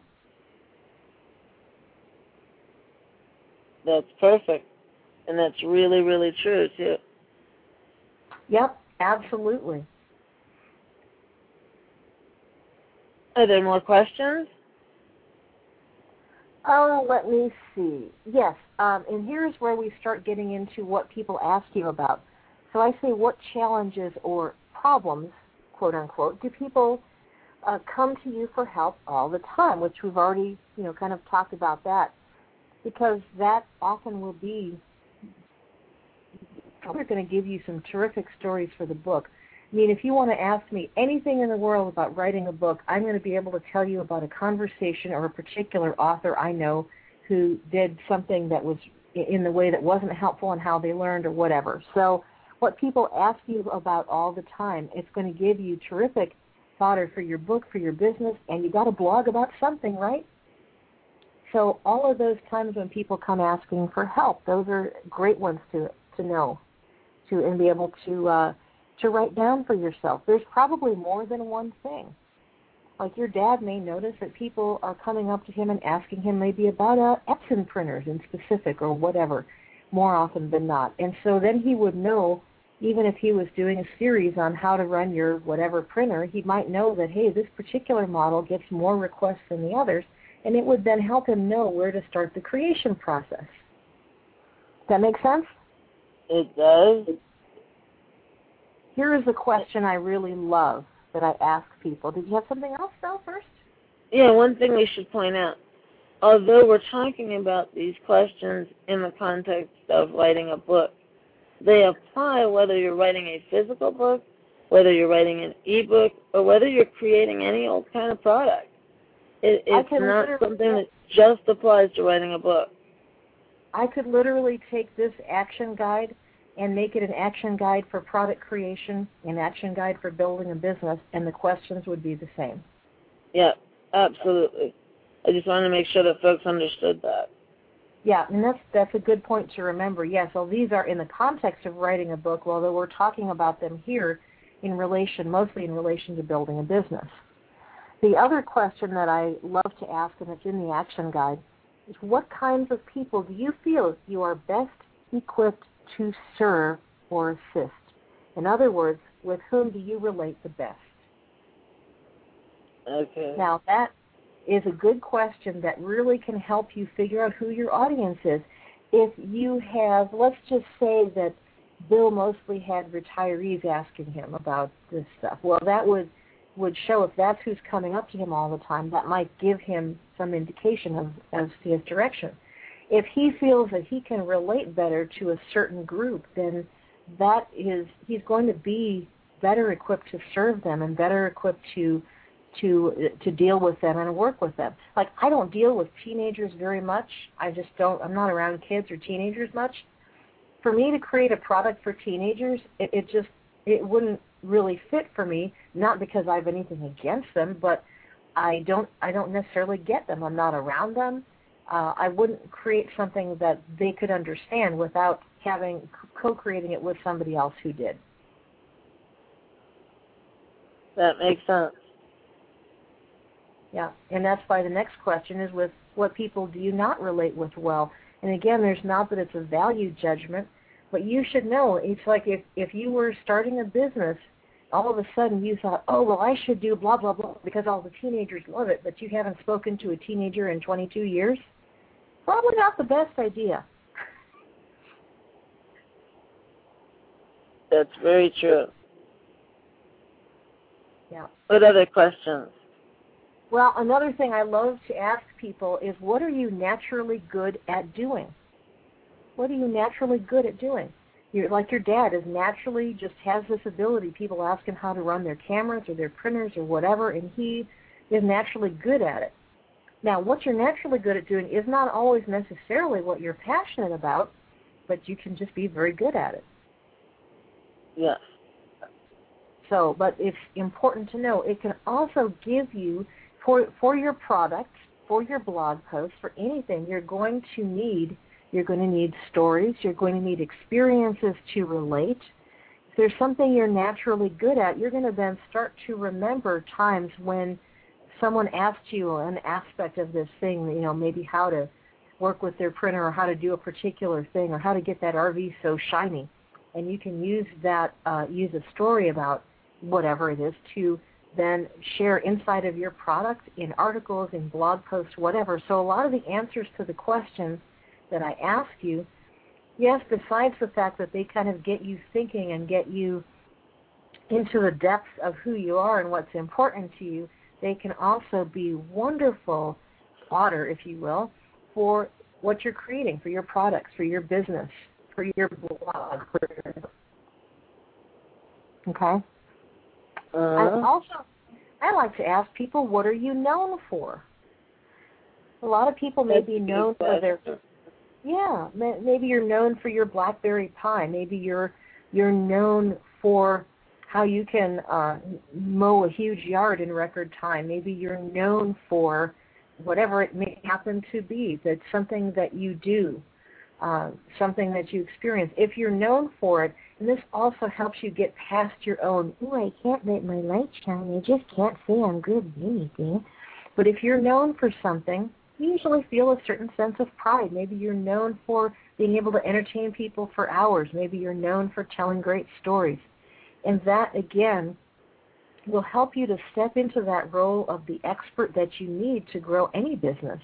That's perfect. And that's really, really true, too. Yep, absolutely. Are there more questions? Oh, let me see. Yes, and here's where we start getting into what people ask you about. So I say, what challenges or problems, quote unquote, do people come to you for help all the time? Which we've already, kind of talked about that, because that often will be. We're going to give you some terrific stories for the book. I mean, if you want to ask me anything in the world about writing a book, I'm going to be able to tell you about a conversation or a particular author I know who did something that was in the way that wasn't helpful and how they learned or whatever. So what people ask you about all the time, it's going to give you terrific fodder for your book, for your business, and you got to blog about something, right? So all of those times when people come asking for help, those are great ones to know, and be able to write down for yourself. There's probably more than one thing. Like your dad may notice that people are coming up to him and asking him maybe about Epson printers in specific or whatever, more often than not. And so then he would know, even if he was doing a series on how to run your whatever printer, he might know that, hey, this particular model gets more requests than the others, and it would then help him know where to start the creation process. Does that make sense? It does. Here is a question I really love that I ask people. Did you have something else, though, first? Yeah, one thing we should point out. Although we're talking about these questions in the context of writing a book, they apply whether you're writing a physical book, whether you're writing an e-book, or whether you're creating any old kind of product. It's not something that just applies to writing a book. I could literally take this action guide and make it an action guide for product creation, an action guide for building a business, and the questions would be the same. Yeah, absolutely. I just wanted to make sure that folks understood that. Yeah, and that's a good point to remember. Yes, well, these are in the context of writing a book, although we're talking about them here mostly in relation to building a business. The other question that I love to ask, and it's in the action guide, is what kinds of people do you feel you are best equipped to serve or assist? In other words, with whom do you relate the best? Okay. Now, that is a good question that really can help you figure out who your audience is. If you have, let's just say that Bill mostly had retirees asking him about this stuff. Well, that would show if that's who's coming up to him all the time, that might give him some indication as to his direction. If he feels that he can relate better to a certain group, then he's going to be better equipped to serve them and better equipped to deal with them and work with them. Like, I don't deal with teenagers very much. I'm not around kids or teenagers much. For me to create a product for teenagers, it wouldn't really fit for me, not because I have anything against them, but I don't necessarily get them. I'm not around them. I wouldn't create something that they could understand without co-creating it with somebody else who did. That makes sense. Yeah, and that's why the next question is, with what people do you not relate with well? And again, there's not that it's a value judgment, but you should know. It's like if you were starting a business, all of a sudden you thought, oh, well, I should do blah, blah, blah, because all the teenagers love it, but you haven't spoken to a teenager in 22 years. Probably not the best idea. That's very true. Yeah. What other questions? Well, another thing I love to ask people is, what are you naturally good at doing? What are you naturally good at doing? You're like your dad is naturally just has this ability. People ask him how to run their cameras or their printers or whatever, and he is naturally good at it. Now, what you're naturally good at doing is not always necessarily what you're passionate about, but you can just be very good at it. Yes. So, but it's important to know it can also give you, for your product, for your blog post, for anything, you're going to need stories, you're going to need experiences to relate. If there's something you're naturally good at, you're going to then start to remember times when someone asked you an aspect of this thing, maybe how to work with their printer or how to do a particular thing or how to get that RV so shiny. And you can use that, use a story about whatever it is to then share inside of your product in articles, in blog posts, whatever. So a lot of the answers to the questions that I ask you, yes, besides the fact that they kind of get you thinking and get you into the depths of who you are and what's important to you, they can also be wonderful fodder, if you will, for what you're creating, for your products, for your business, for your blog. Okay? I like to ask people, what are you known for? A lot of people may be known for their... Yeah, maybe you're known for your blackberry pie. Maybe you're known for how you can mow a huge yard in record time. Maybe you're known for whatever it may happen to be. That's something that you do, something that you experience. If you're known for it, and this also helps you get past your own, I can't let my light shine. I just can't say I'm good at anything. But if you're known for something, you usually feel a certain sense of pride. Maybe you're known for being able to entertain people for hours. Maybe you're known for telling great stories. And that, again, will help you to step into that role of the expert that you need to grow any business.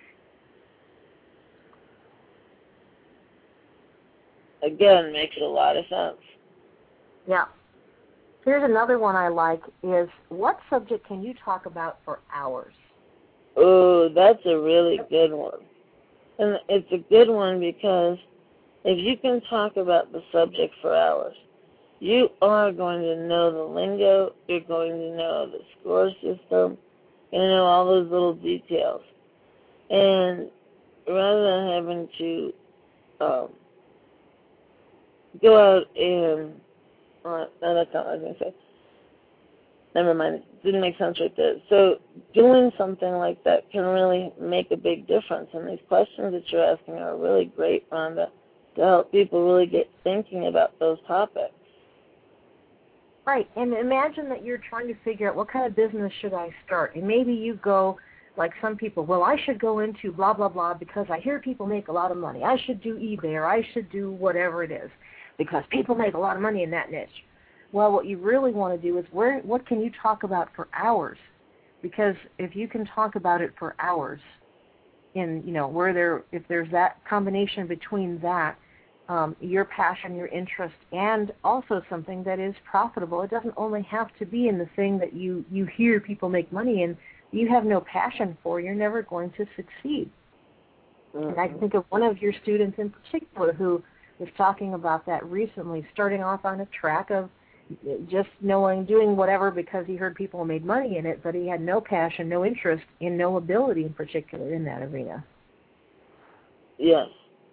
Again, makes a lot of sense. Yeah. Here's another one I like is, what subject can you talk about for hours? Oh, that's a really good one. And it's a good one because if you can talk about the subject for hours, you are going to know the lingo, you're going to know the score system, you're going to know all those little details. And rather than having to go out and, no, that's not what I was going to say. Never mind, it didn't make sense right there. So doing something like that can really make a big difference. And these questions that you're asking are really great, Rhonda, to help people really get thinking about those topics. Right, and imagine that you're trying to figure out what kind of business should I start. And maybe you go, like some people, well, I should go into blah, blah, blah because I hear people make a lot of money. I should do eBay or I should do whatever it is because people make a lot of money in that niche. Well, what you really want to do is what can you talk about for hours? Because if you can talk about it for hours, if there's that combination between that, your passion, your interest, and also something that is profitable, it doesn't only have to be in the thing that you hear people make money in. You have no passion for, you're never going to succeed. Mm-hmm. And I can think of one of your students in particular who was talking about that recently, starting off on a track of just doing whatever because he heard people made money in it, but he had no passion, no interest, and no ability in particular in that arena. Yes.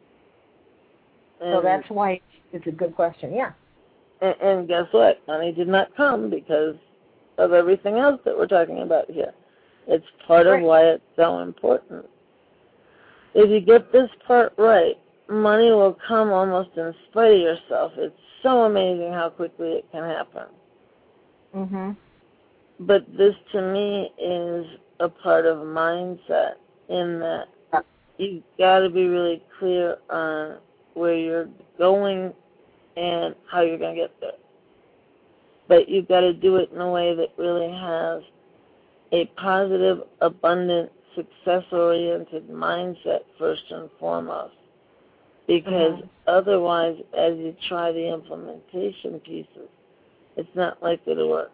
So that's why it's a good question, yeah. And guess what? Money did not come because of everything else that we're talking about here. It's part of why it's so important. If you get this part right, money will come almost in spite of yourself. It's so amazing how quickly it can happen. Mhm. But this, to me, is a part of mindset in that you've got to be really clear on where you're going and how you're going to get there. But you've got to do it in a way that really has a positive, abundant, success-oriented mindset first and foremost. Because otherwise, as you try the implementation pieces, it's not likely to work.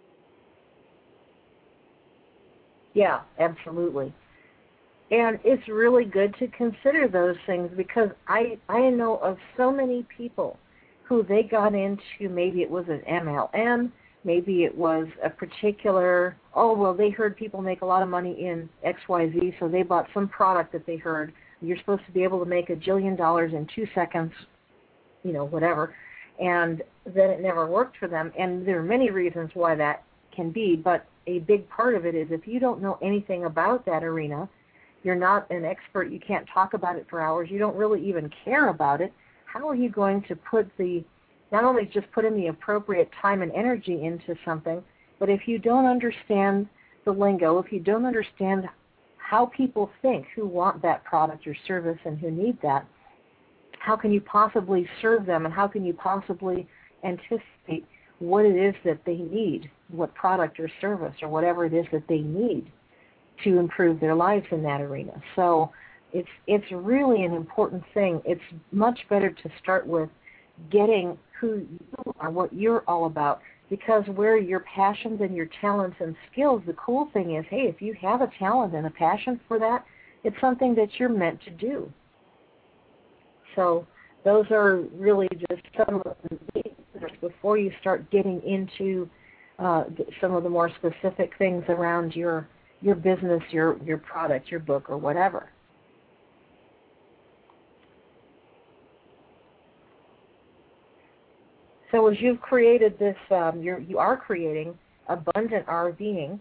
Yeah, absolutely. And it's really good to consider those things because I know of so many people who they got into, maybe it was an MLM, maybe it was a particular, they heard people make a lot of money in XYZ, so they bought some product that they heard. You're supposed to be able to make $1 billion in 2 seconds, whatever. And then it never worked for them. And there are many reasons why that can be, but a big part of it is if you don't know anything about that arena, you're not an expert, you can't talk about it for hours, you don't really even care about it, how are you going to not only just put in the appropriate time and energy into something, but if you don't understand the lingo, if you don't understand how people think who want that product or service and who need that, how can you possibly serve them and how can you possibly anticipate what it is that they need, what product or service or whatever it is that they need to improve their lives in that arena. So it's really an important thing. It's much better to start with getting who you are, what you're all about, because where your passions and your talents and skills, the cool thing is, hey, if you have a talent and a passion for that, it's something that you're meant to do. So those are really just some of the basics before you start getting into some of the more specific things around your business, your product, your book, or whatever. So as you've created this, you are creating Abundant RVing.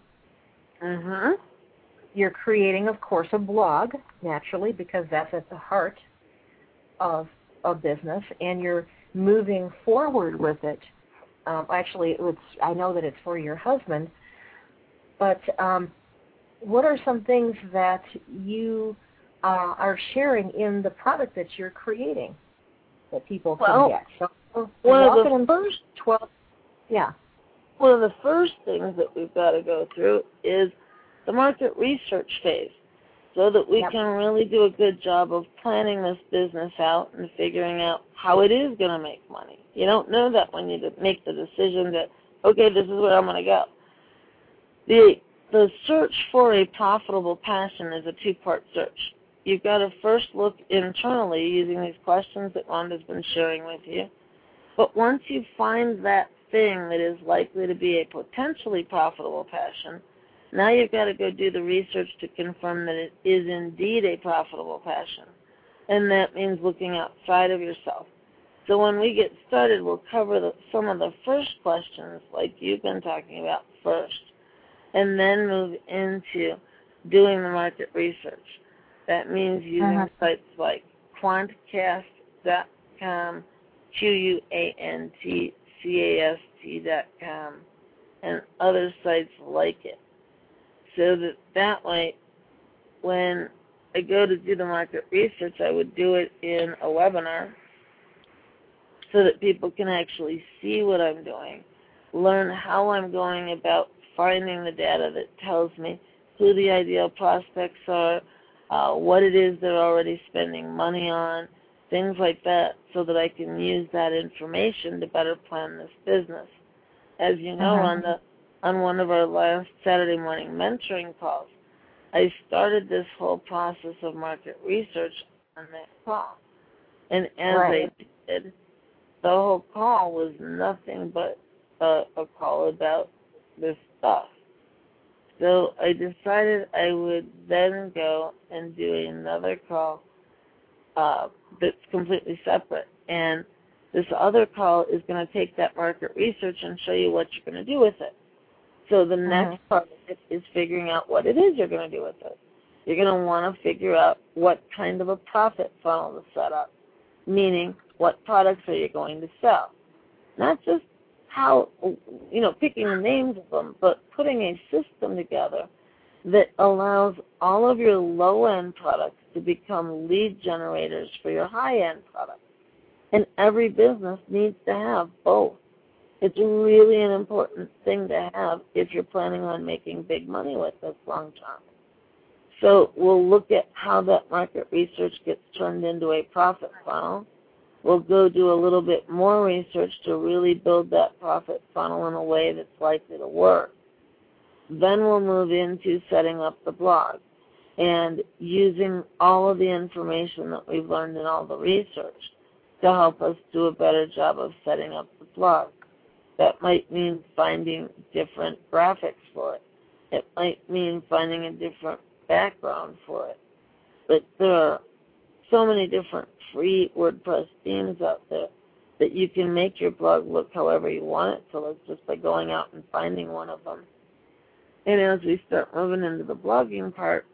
You're creating, of course, a blog, naturally, because that's at the heart of a business, and you're moving forward with it. Actually, I know that it's for your husband, but what are some things that you are sharing in the product that you're creating that people can get? So one of the first things that we've got to go through is the market research phase, so that we can really do a good job of planning this business out and figuring out how it is going to make money. You don't know that when you make the decision that, okay, this is where I'm going to go. The search for a profitable passion is a two-part search. You've got to first look internally using these questions that Rhonda's been sharing with you. But once you find that thing that is likely to be a potentially profitable passion, now you've got to go do the research to confirm that it is indeed a profitable passion. And that means looking outside of yourself. So when we get started, we'll cover some of the first questions like you've been talking about first, and then move into doing the market research. That means using sites like quantcast.com, QUANTCAST.com, and other sites like it. So that way, when I go to do the market research, I would do it in a webinar so that people can actually see what I'm doing, learn how I'm going about finding the data that tells me who the ideal prospects are, what it is they're already spending money on, things like that, so that I can use that information to better plan this business. As you know, on one of our last Saturday morning mentoring calls, I started this whole process of market research on that call. And as I did, the whole call was nothing but a call about this stuff. So I decided I would then go and do another call that's completely separate. And this other call is going to take that market research and show you what you're going to do with it. So the next part of it is figuring out what it is you're going to do with it. You're going to want to figure out what kind of a profit funnel to set up, meaning what products are you going to sell. Not just how, picking the names of them, but putting a system together that allows all of your low-end products to become lead generators for your high-end products. And every business needs to have both. It's really an important thing to have if you're planning on making big money with this long term. So we'll look at how that market research gets turned into a profit funnel. We'll go do a little bit more research to really build that profit funnel in a way that's likely to work. Then we'll move into setting up the blog and using all of the information that we've learned in all the research to help us do a better job of setting up the blog. That might mean finding different graphics for it. It might mean finding a different background for it. But there are so many different free WordPress themes out there that you can make your blog look however you want it to look just by going out and finding one of them. And as we start moving into the blogging part,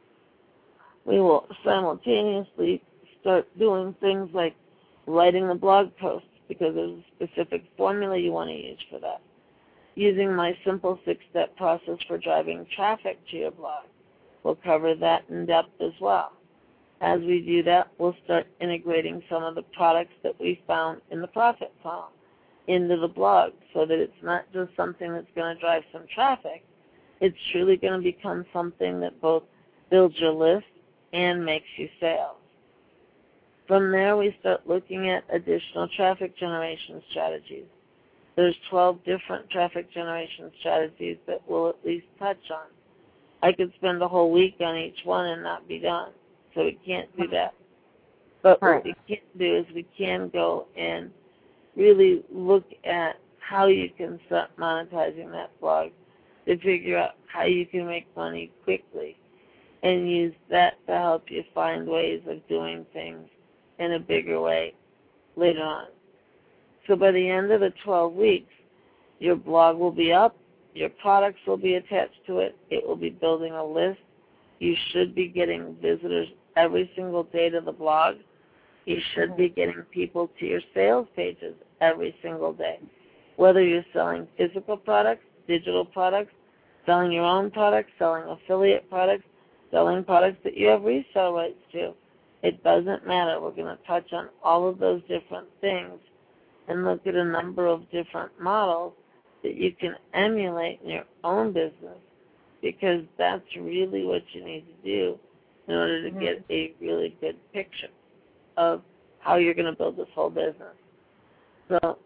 we will simultaneously start doing things like writing the blog posts, because there's a specific formula you want to use for that. Using my simple 6-step process for driving traffic to your blog. We'll cover that in depth as well. As we do that, we'll start integrating some of the products that we found in the profit funnel into the blog so that it's not just something that's going to drive some traffic. It's truly going to become something that both builds your list and makes you sales. From there, we start looking at additional traffic generation strategies. There's 12 different traffic generation strategies that we'll at least touch on. I could spend a whole week on each one and not be done, so we can't do that. But what we can do is we can go and really look at how you can start monetizing that blog to figure out how you can make money quickly and use that to help you find ways of doing things in a bigger way later on. So by the end of the 12 weeks, your blog will be up, your products will be attached to it, it will be building a list, you should be getting visitors every single day to the blog, you should be getting people to your sales pages every single day. Whether you're selling physical products, digital products, selling your own products, selling affiliate products, selling products that you have resale rights to, it doesn't matter. We're going to touch on all of those different things and look at a number of different models that you can emulate in your own business, because that's really what you need to do in order to get a really good picture of how you're going to build this whole business. So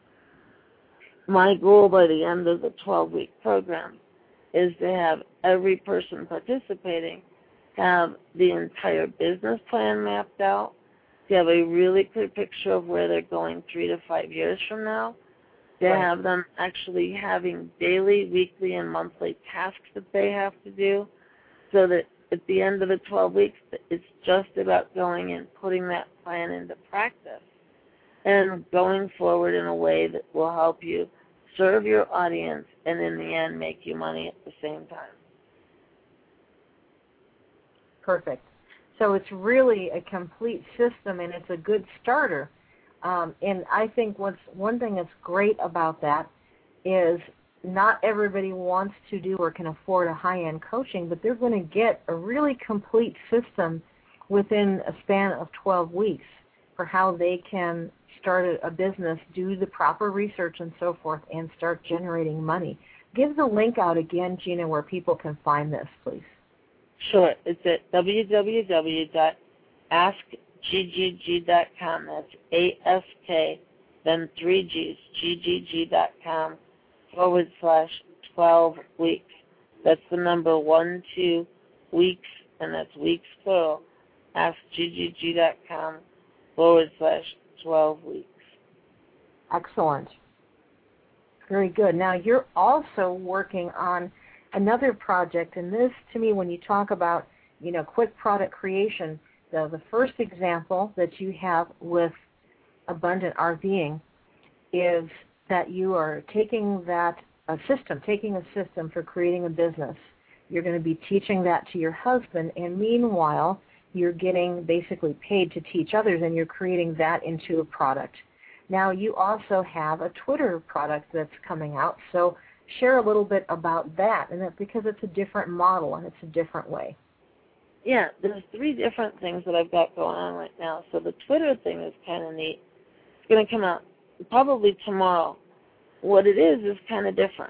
my goal by the end of the 12-week program is to have every person participating have the entire business plan mapped out, to have a really clear picture of where they're going 3 to 5 years from now, to have them actually having daily, weekly, and monthly tasks that they have to do, so that at the end of the 12 weeks, it's just about going and putting that plan into practice and going forward in a way that will help you serve your audience and in the end make you money at the same time. Perfect. So it's really a complete system, and it's a good starter. And I think one thing that's great about that is not everybody wants to do or can afford a high-end coaching, but they're going to get a really complete system within a span of 12 weeks for how they can start a business, do the proper research and so forth, and start generating money. Give the link out again, Gina, where people can find this, please. Sure. It's at www.askggg.com. That's ASK, then 3 Gs, ggg.com/12 weeks. That's the number 12 weeks, and that's weeks plural. AskGGG.com/12 weeks. Excellent. Very good. Now, you're also working on another project, and this, to me, when you talk about, quick product creation, the first example that you have with Abundant RVing is that you are taking a system for creating a business. You're going to be teaching that to your husband, and meanwhile, you're getting basically paid to teach others, and you're creating that into a product. Now, you also have a Twitter product that's coming out, so share a little bit about that, and that because it's a different model and it's a different way. Yeah, there's 3 different things that I've got going on right now. So the Twitter thing is kind of neat. It's going to come out probably tomorrow. What it is kind of different.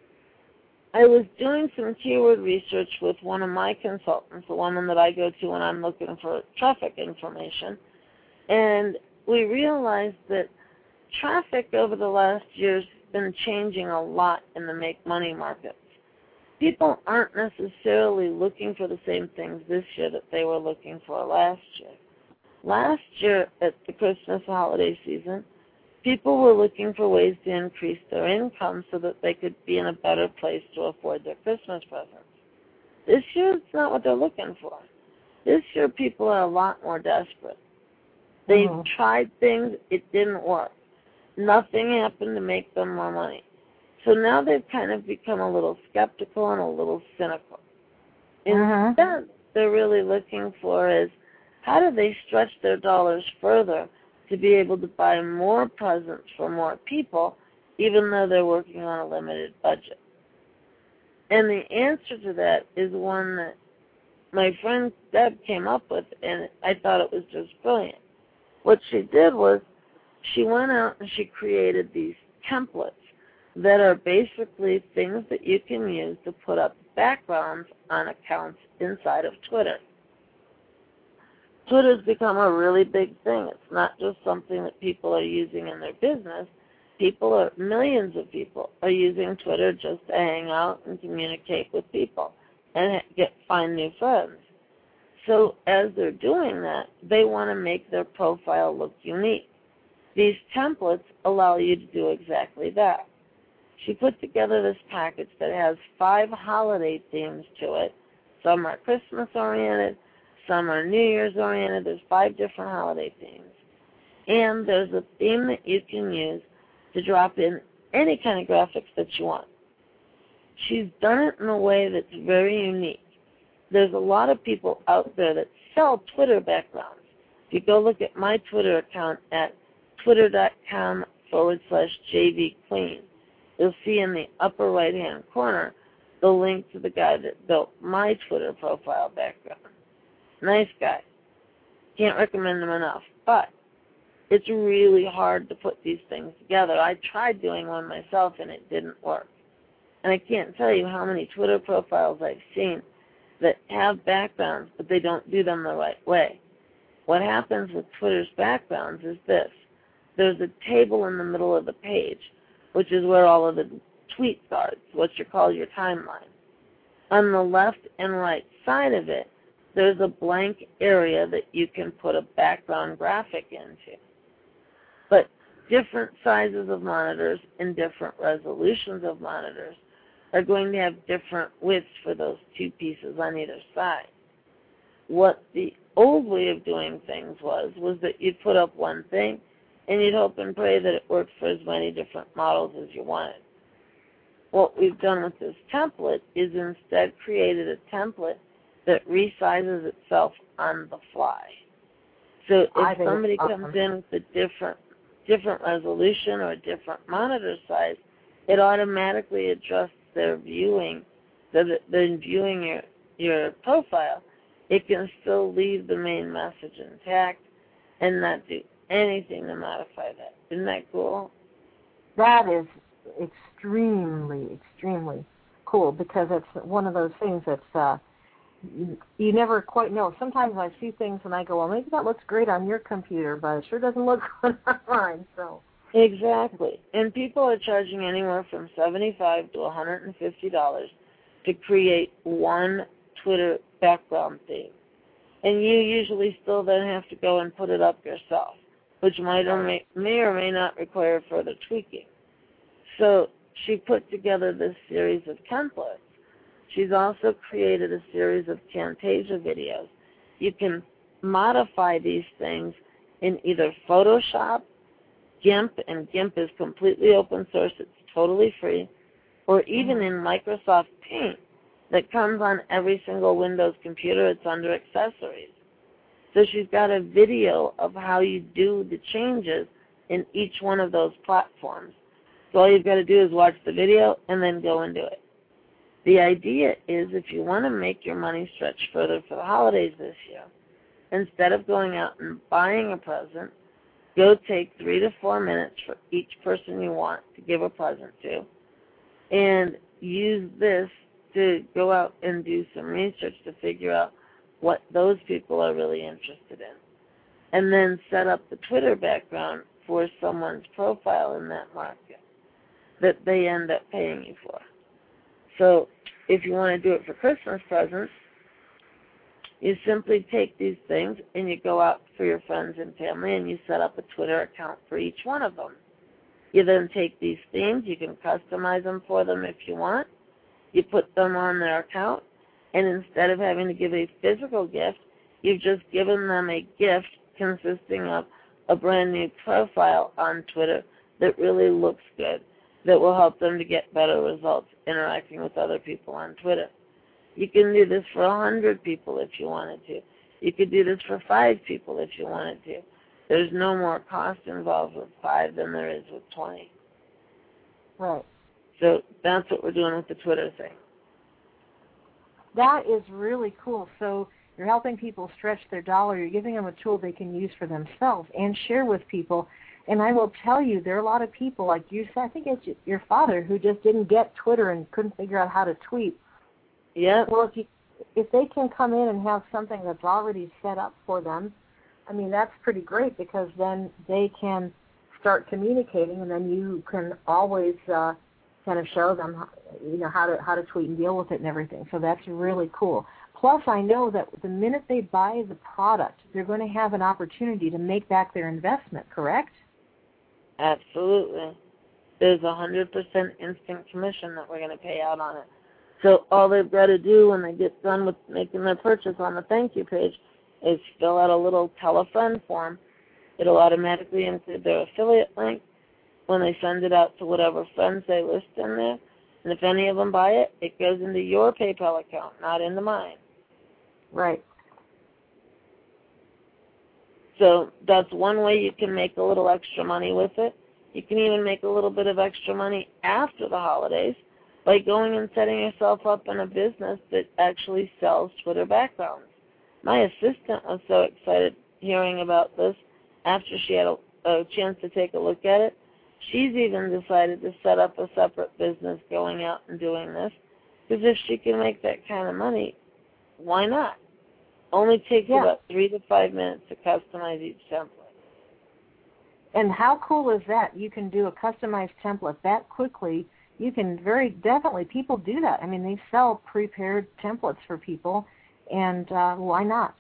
I was doing some keyword research with one of my consultants, the woman that I go to when I'm looking for traffic information, and we realized that traffic over the last year has been changing a lot in the make-money markets. People aren't necessarily looking for the same things this year that they were looking for last year. Last year at the Christmas holiday season, people were looking for ways to increase their income so that they could be in a better place to afford their Christmas presents. This year, it's not what they're looking for. This year, people are a lot more desperate. They tried things, it didn't work. Nothing happened to make them more money. So now they've kind of become a little skeptical and a little cynical. Instead, they're really looking for is how do they stretch their dollars further to be able to buy more presents for more people, even though they're working on a limited budget. And the answer to that is one that my friend Deb came up with, and I thought it was just brilliant. What she did was she went out and she created these templates that are basically things that you can use to put up backgrounds on accounts inside of Twitter. Twitter's become a really big thing. It's not just something that people are using in their business. Millions of people are using Twitter just to hang out and communicate with people and find new friends. So as they're doing that, they want to make their profile look unique. These templates allow you to do exactly that. She put together this package that has 5 holiday themes to it. Some are Christmas-oriented, some are New Year's-oriented. There's 5 different holiday themes. And there's a theme that you can use to drop in any kind of graphics that you want. She's done it in a way that's very unique. There's a lot of people out there that sell Twitter backgrounds. If you go look at my Twitter account at twitter.com/JVQueen, you'll see in the upper right-hand corner the link to the guy that built my Twitter profile background. Nice guy. Can't recommend him enough. But it's really hard to put these things together. I tried doing one myself, and it didn't work. And I can't tell you how many Twitter profiles I've seen that have backgrounds, but they don't do them the right way. What happens with Twitter's backgrounds is this. There's a table in the middle of the page, which is where all of the tweets are. It's what you call your timeline. On the left and right side of it, there's a blank area that you can put a background graphic into. But different sizes of monitors and different resolutions of monitors are going to have different widths for those 2 pieces on either side. What the old way of doing things was that you'd put up one thing and you'd hope and pray that it worked for as many different models as you wanted. What we've done with this template is instead created a template that resizes itself on the fly. So if somebody comes in with a different resolution or a different monitor size, it automatically adjusts their viewing so that then viewing your profile, it can still leave the main message intact and not do anything to modify that. Isn't that cool? That is extremely, extremely cool because it's one of those things that's you never quite know. Sometimes I see things and I go, well, maybe that looks great on your computer, but it sure doesn't look good on mine. So exactly. And people are charging anywhere from $75 to $150 to create one Twitter background theme. And you usually still then have to go and put it up yourself, which may or may not require further tweaking. So she put together this series of templates. She's also created a series of Camtasia videos. You can modify these things in either Photoshop, GIMP, and GIMP is completely open source, it's totally free, or even in Microsoft Paint that comes on every single Windows computer. It's under accessories. So she's got a video of how you do the changes in each one of those platforms. So all you've got to do is watch the video and then go and do it. The idea is if you want to make your money stretch further for the holidays this year, instead of going out and buying a present, go take 3 to 4 minutes for each person you want to give a present to, and use this to go out and do some research to figure out what those people are really interested in. And then set up the Twitter background for someone's profile in that market that they end up paying you for. So if you want to do it for Christmas presents, you simply take these things and you go out for your friends and family and you set up a Twitter account for each one of them. You then take these themes, you can customize them for them if you want. You put them on their account, and instead of having to give a physical gift, you've just given them a gift consisting of a brand new profile on Twitter that really looks good, that will help them to get better results interacting with other people on Twitter. You can do this for 100 people if you wanted to. You could do this for 5 people if you wanted to. There's no more cost involved with 5 than there is with 20. Right. So that's what we're doing with the Twitter thing. That is really cool. So you're helping people stretch their dollar. You're giving them a tool they can use for themselves and share with people. And I will tell you, there are a lot of people, like you said, I think it's your father, who just didn't get Twitter and couldn't figure out how to tweet. Yeah. Well, if they can come in and have something that's already set up for them, I mean, that's pretty great, because then they can start communicating, and then you can always kind of show them, how to tweet and deal with it and everything. So that's really cool. Plus, I know that the minute they buy the product, they're going to have an opportunity to make back their investment, correct? Absolutely. There's 100% instant commission that we're going to pay out on it. So all they've got to do when they get done with making their purchase on the thank you page is fill out a little tell a friend form. It'll automatically include their affiliate link when they send it out to whatever friends they list in there. And if any of them buy it, it goes into your PayPal account, not into mine. Right. So that's one way you can make a little extra money with it. You can even make a little bit of extra money after the holidays by going and setting yourself up in a business that actually sells Twitter backgrounds. My assistant was so excited hearing about this after she had a chance to take a look at it. She's even decided to set up a separate business going out and doing this, because if she can make that kind of money, why not? Only takes about 3 to 5 minutes to customize each template. And how cool is that? You can do a customized template that quickly. You can very definitely, people do that. I mean, they sell prepared templates for people, and why not?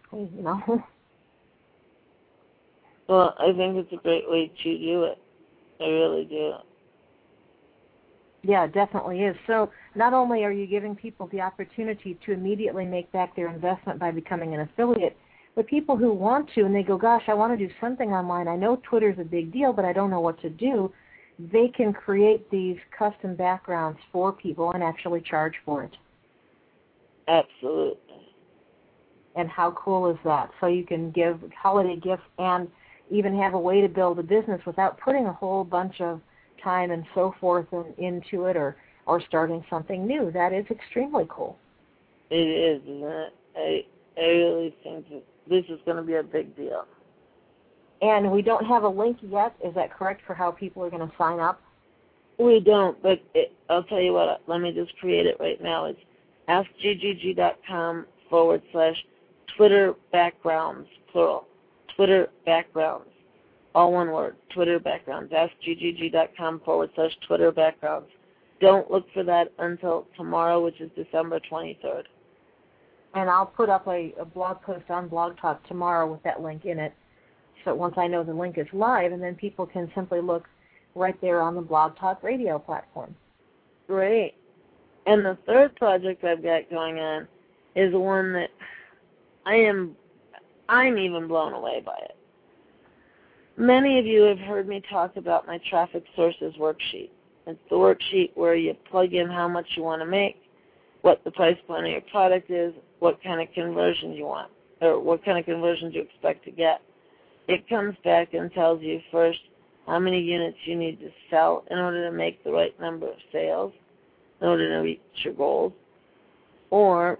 Well, I think it's a great way to do it. I really do. Yeah, it definitely is. So not only are you giving people the opportunity to immediately make back their investment by becoming an affiliate, but people who want to, and they go, gosh, I want to do something online. I know Twitter's a big deal, but I don't know what to do. They can create these custom backgrounds for people and actually charge for it. Absolutely. And how cool is that? So you can give holiday gifts and even have a way to build a business without putting a whole bunch of time and so forth into it or starting something new. That is extremely cool. It is, isn't it? I really think that this is going to be a big deal. And we don't have a link yet, is that correct, for how people are going to sign up? We don't, but I'll tell you what, let me just create it right now. It's askggg.com/Twitter backgrounds, plural. Twitter backgrounds, all one word, Twitter backgrounds, askggg.com/Twitter backgrounds. Don't look for that until tomorrow, which is December 23rd. And I'll put up a blog post on Blog Talk tomorrow with that link in it. So once I know the link is live, and then people can simply look right there on the Blog Talk radio platform. great. And the third project I've got going on is one that I'm even blown away by it. Many of you have heard me talk about my traffic sources worksheet. It's the worksheet where you plug in how much you want to make, what the price point of your product is, what kind of conversions you want, or what kind of conversions you expect to get. It comes back and tells you first how many units you need to sell in order to make the right number of sales, in order to reach your goals. Or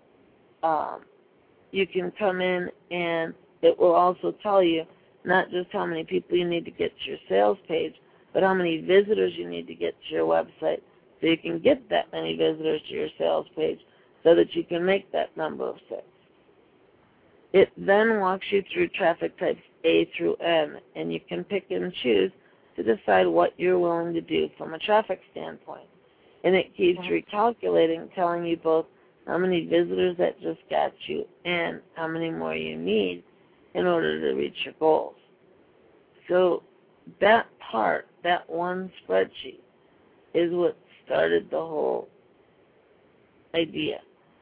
you can come in and it will also tell you not just how many people you need to get to your sales page, but how many visitors you need to get to your website so you can get that many visitors to your sales page so that you can make that number of sales. It then walks you through traffic types A through N, and you can pick and choose to decide what you're willing to do from a traffic standpoint. And it keeps recalculating, telling you both how many visitors that just got you and how many more you need in order to reach your goals. So that part, that one spreadsheet, is what started the whole idea.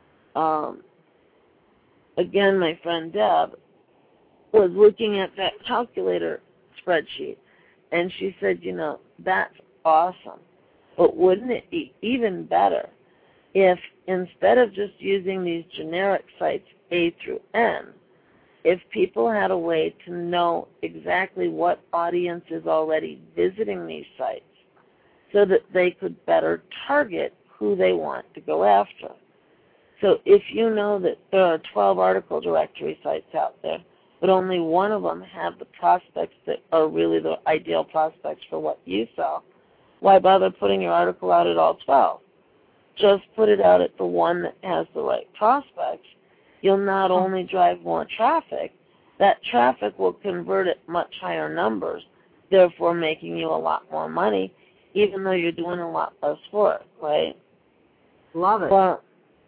Again, my friend Deb was looking at that calculator spreadsheet, and she said, you know, that's awesome, but wouldn't it be even better if instead of just using these generic sites A through N, if people had a way to know exactly what audience is already visiting these sites so that they could better target who they want to go after. So if you know that there are 12 article directory sites out there, but only one of them have the prospects that are really the ideal prospects for what you sell, why bother putting your article out at all 12? Just put it out at the one that has the right prospects. You'll not only drive more traffic, that traffic will convert at much higher numbers, therefore making you a lot more money, even though you're doing a lot less work, right? Love it. Well,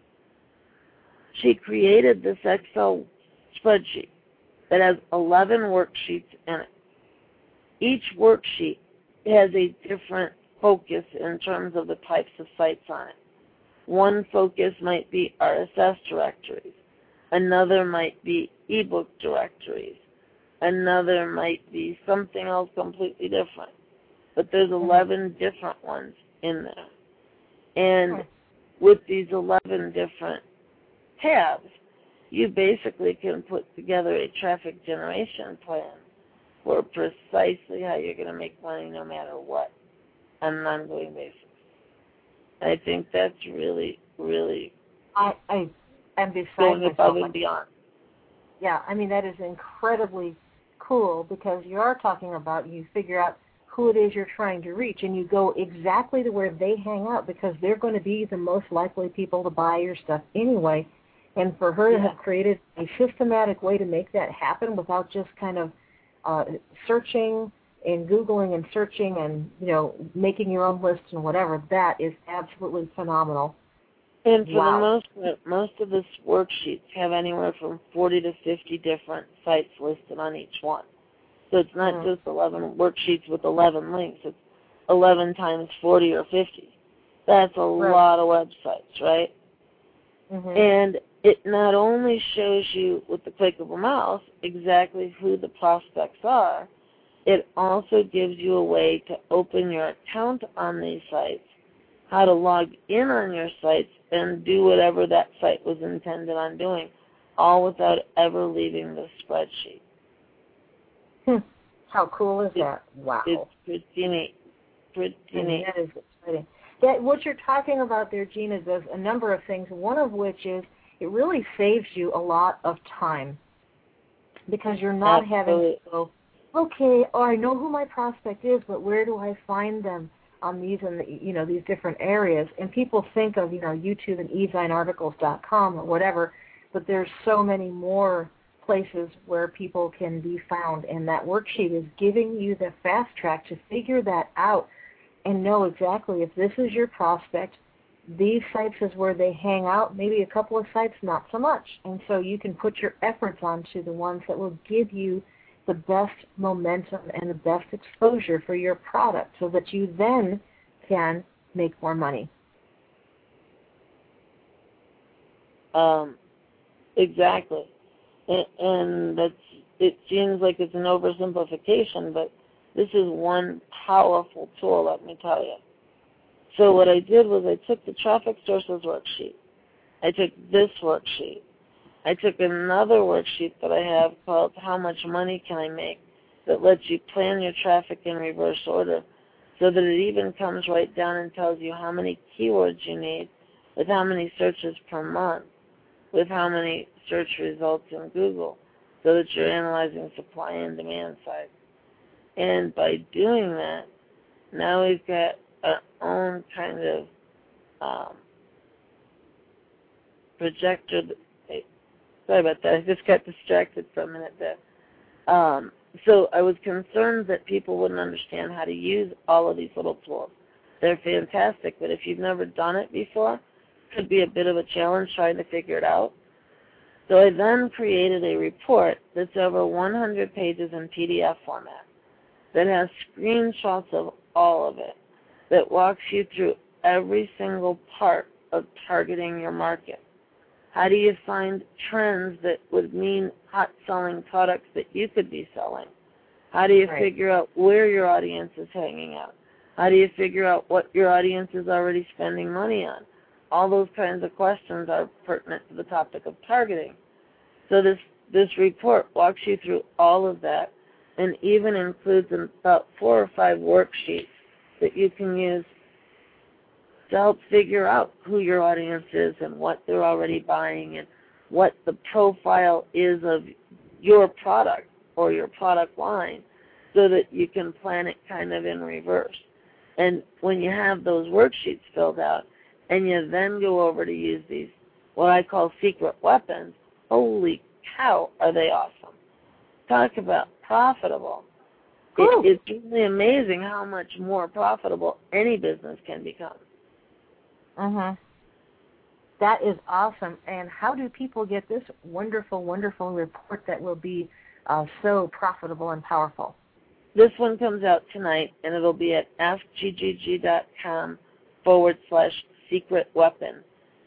she created this Excel spreadsheet that has 11 worksheets in it. Each worksheet has a different focus in terms of the types of sites on it. One focus might be RSS directories. Another might be ebook directories. Another might be something else completely different. But there's 11 different ones in there. And with these 11 different tabs, you basically can put together a traffic generation plan for precisely how you're going to make money no matter what on an ongoing basis. I think that's really, really I'm beside going myself. above and beyond. Yeah, I mean, that is incredibly cool because you are talking about, you figure out who it is you're trying to reach, and you go exactly to where they hang out because they're going to be the most likely people to buy your stuff anyway. And for her to have created a systematic way to make that happen without just kind of searching and Googling and searching and, you know, making your own lists and whatever, that is absolutely phenomenal. And for the most part, most of the worksheets have anywhere from 40 to 50 different sites listed on each one. So it's not just 11 worksheets with 11 links. It's 11 times 40 or 50. That's a lot of websites, right? And it not only shows you with the click of a mouse exactly who the prospects are, it also gives you a way to open your account on these sites, how to log in on your sites, and do whatever that site was intended on doing, all without ever leaving the spreadsheet. How cool is that? Wow. It's pretty neat. Pretty neat. That is exciting. What you're talking about there, Gina, does a number of things, one of which is it really saves you a lot of time because you're not having to go, okay, I know who my prospect is, but where do I find them on these and these different areas? And people think of YouTube and ezinearticles.com or whatever, but there's so many more places where people can be found, and that worksheet is giving you the fast track to figure that out and know exactly if this is your prospect, these sites is where they hang out, maybe a couple of sites not so much. And so you can put your efforts onto the ones that will give you the best momentum and the best exposure for your product so that you then can make more money. Exactly. And it seems like it's an oversimplification, but this is one powerful tool, let me tell you. So what I did was I took the traffic sources worksheet. I took this worksheet. I took another worksheet that I have called How Much Money Can I Make, that lets you plan your traffic in reverse order, so that it even comes right down and tells you how many keywords you need, with how many searches per month, with how many search results in Google, so that you're analyzing supply and demand side. And by doing that, now we've got our own kind of projector. Sorry about that. I just got distracted for a minute there. So I was concerned that people wouldn't understand how to use all of these little tools. They're fantastic, but if you've never done it before, it could be a bit of a challenge trying to figure it out. So I then created a report that's over 100 pages in PDF format that has screenshots of all of it, that walks you through every single part of targeting your market. How do you find trends that would mean hot-selling products that you could be selling? How do you figure out where your audience is hanging out? How do you figure out what your audience is already spending money on? All those kinds of questions are pertinent to the topic of targeting. So this report walks you through all of that, and even includes about 4 or 5 worksheets that you can use to help figure out who your audience is and what they're already buying and what the profile is of your product or your product line, so that you can plan it kind of in reverse. And when you have those worksheets filled out and you then go over to use these, what I call secret weapons, holy cow, are they awesome. Talk about profitable. It's really amazing how much more profitable any business can become. That is awesome. And how do people get this wonderful, wonderful report that will be so profitable and powerful? This one comes out tonight, and it'll be at askggg.com/secret weapon.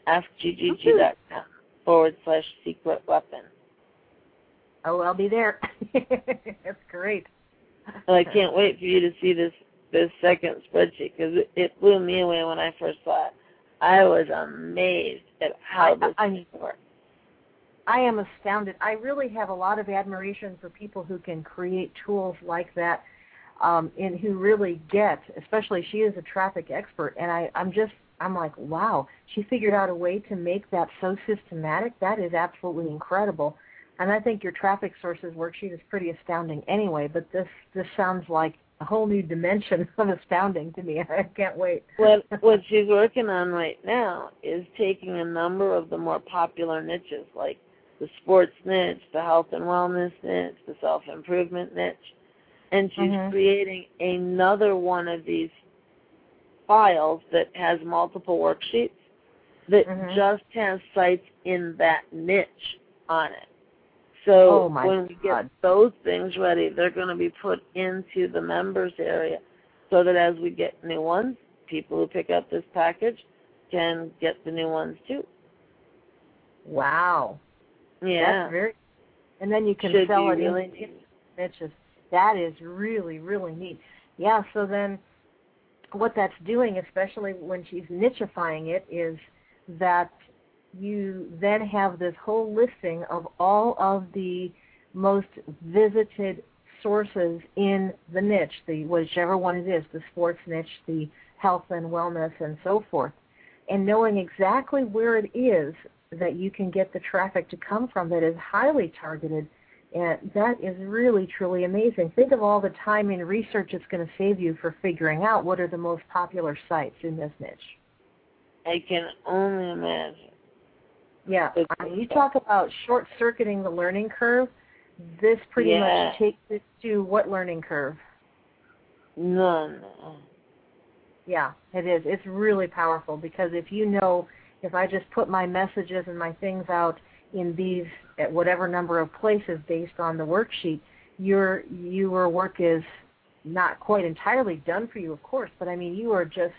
askggg.com/secret weapon. Oh, I'll be there. That's great. And I can't wait for you to see this second spreadsheet, because it blew me away when I first saw it. I was amazed at how this works. I am astounded. I really have a lot of admiration for people who can create tools like that, and who really get, especially she is a traffic expert, and I'm like, wow, she figured out a way to make that so systematic. That is absolutely incredible. And I think your traffic sources worksheet is pretty astounding anyway, but this sounds like a whole new dimension of astounding to me. I can't wait. What she's working on right now is taking a number of the more popular niches, like the sports niche, the health and wellness niche, the self-improvement niche, and she's creating another one of these files that has multiple worksheets that just has sites in that niche on it. So when we get those things ready, they're going to be put into the members area, so that as we get new ones, people who pick up this package can get the new ones too. Wow. Yeah. That's and then you can sell it in niches. That is really, really neat. Yeah, so then what that's doing, especially when she's nichifying it, is that you then have this whole listing of all of the most visited sources in the niche, whichever one it is, the sports niche, the health and wellness, and so forth, and knowing exactly where it is that you can get the traffic to come from that is highly targeted. And that is really, truly amazing. Think of all the time and research it's going to save you for figuring out what are the most popular sites in this niche. I can only imagine. Yeah, you talk about short-circuiting the learning curve. This pretty much takes it to what learning curve? None. Yeah, it is. It's really powerful, because if I just put my messages and my things out in these at whatever number of places based on the worksheet, your work is not quite entirely done for you, of course, but I mean, you are just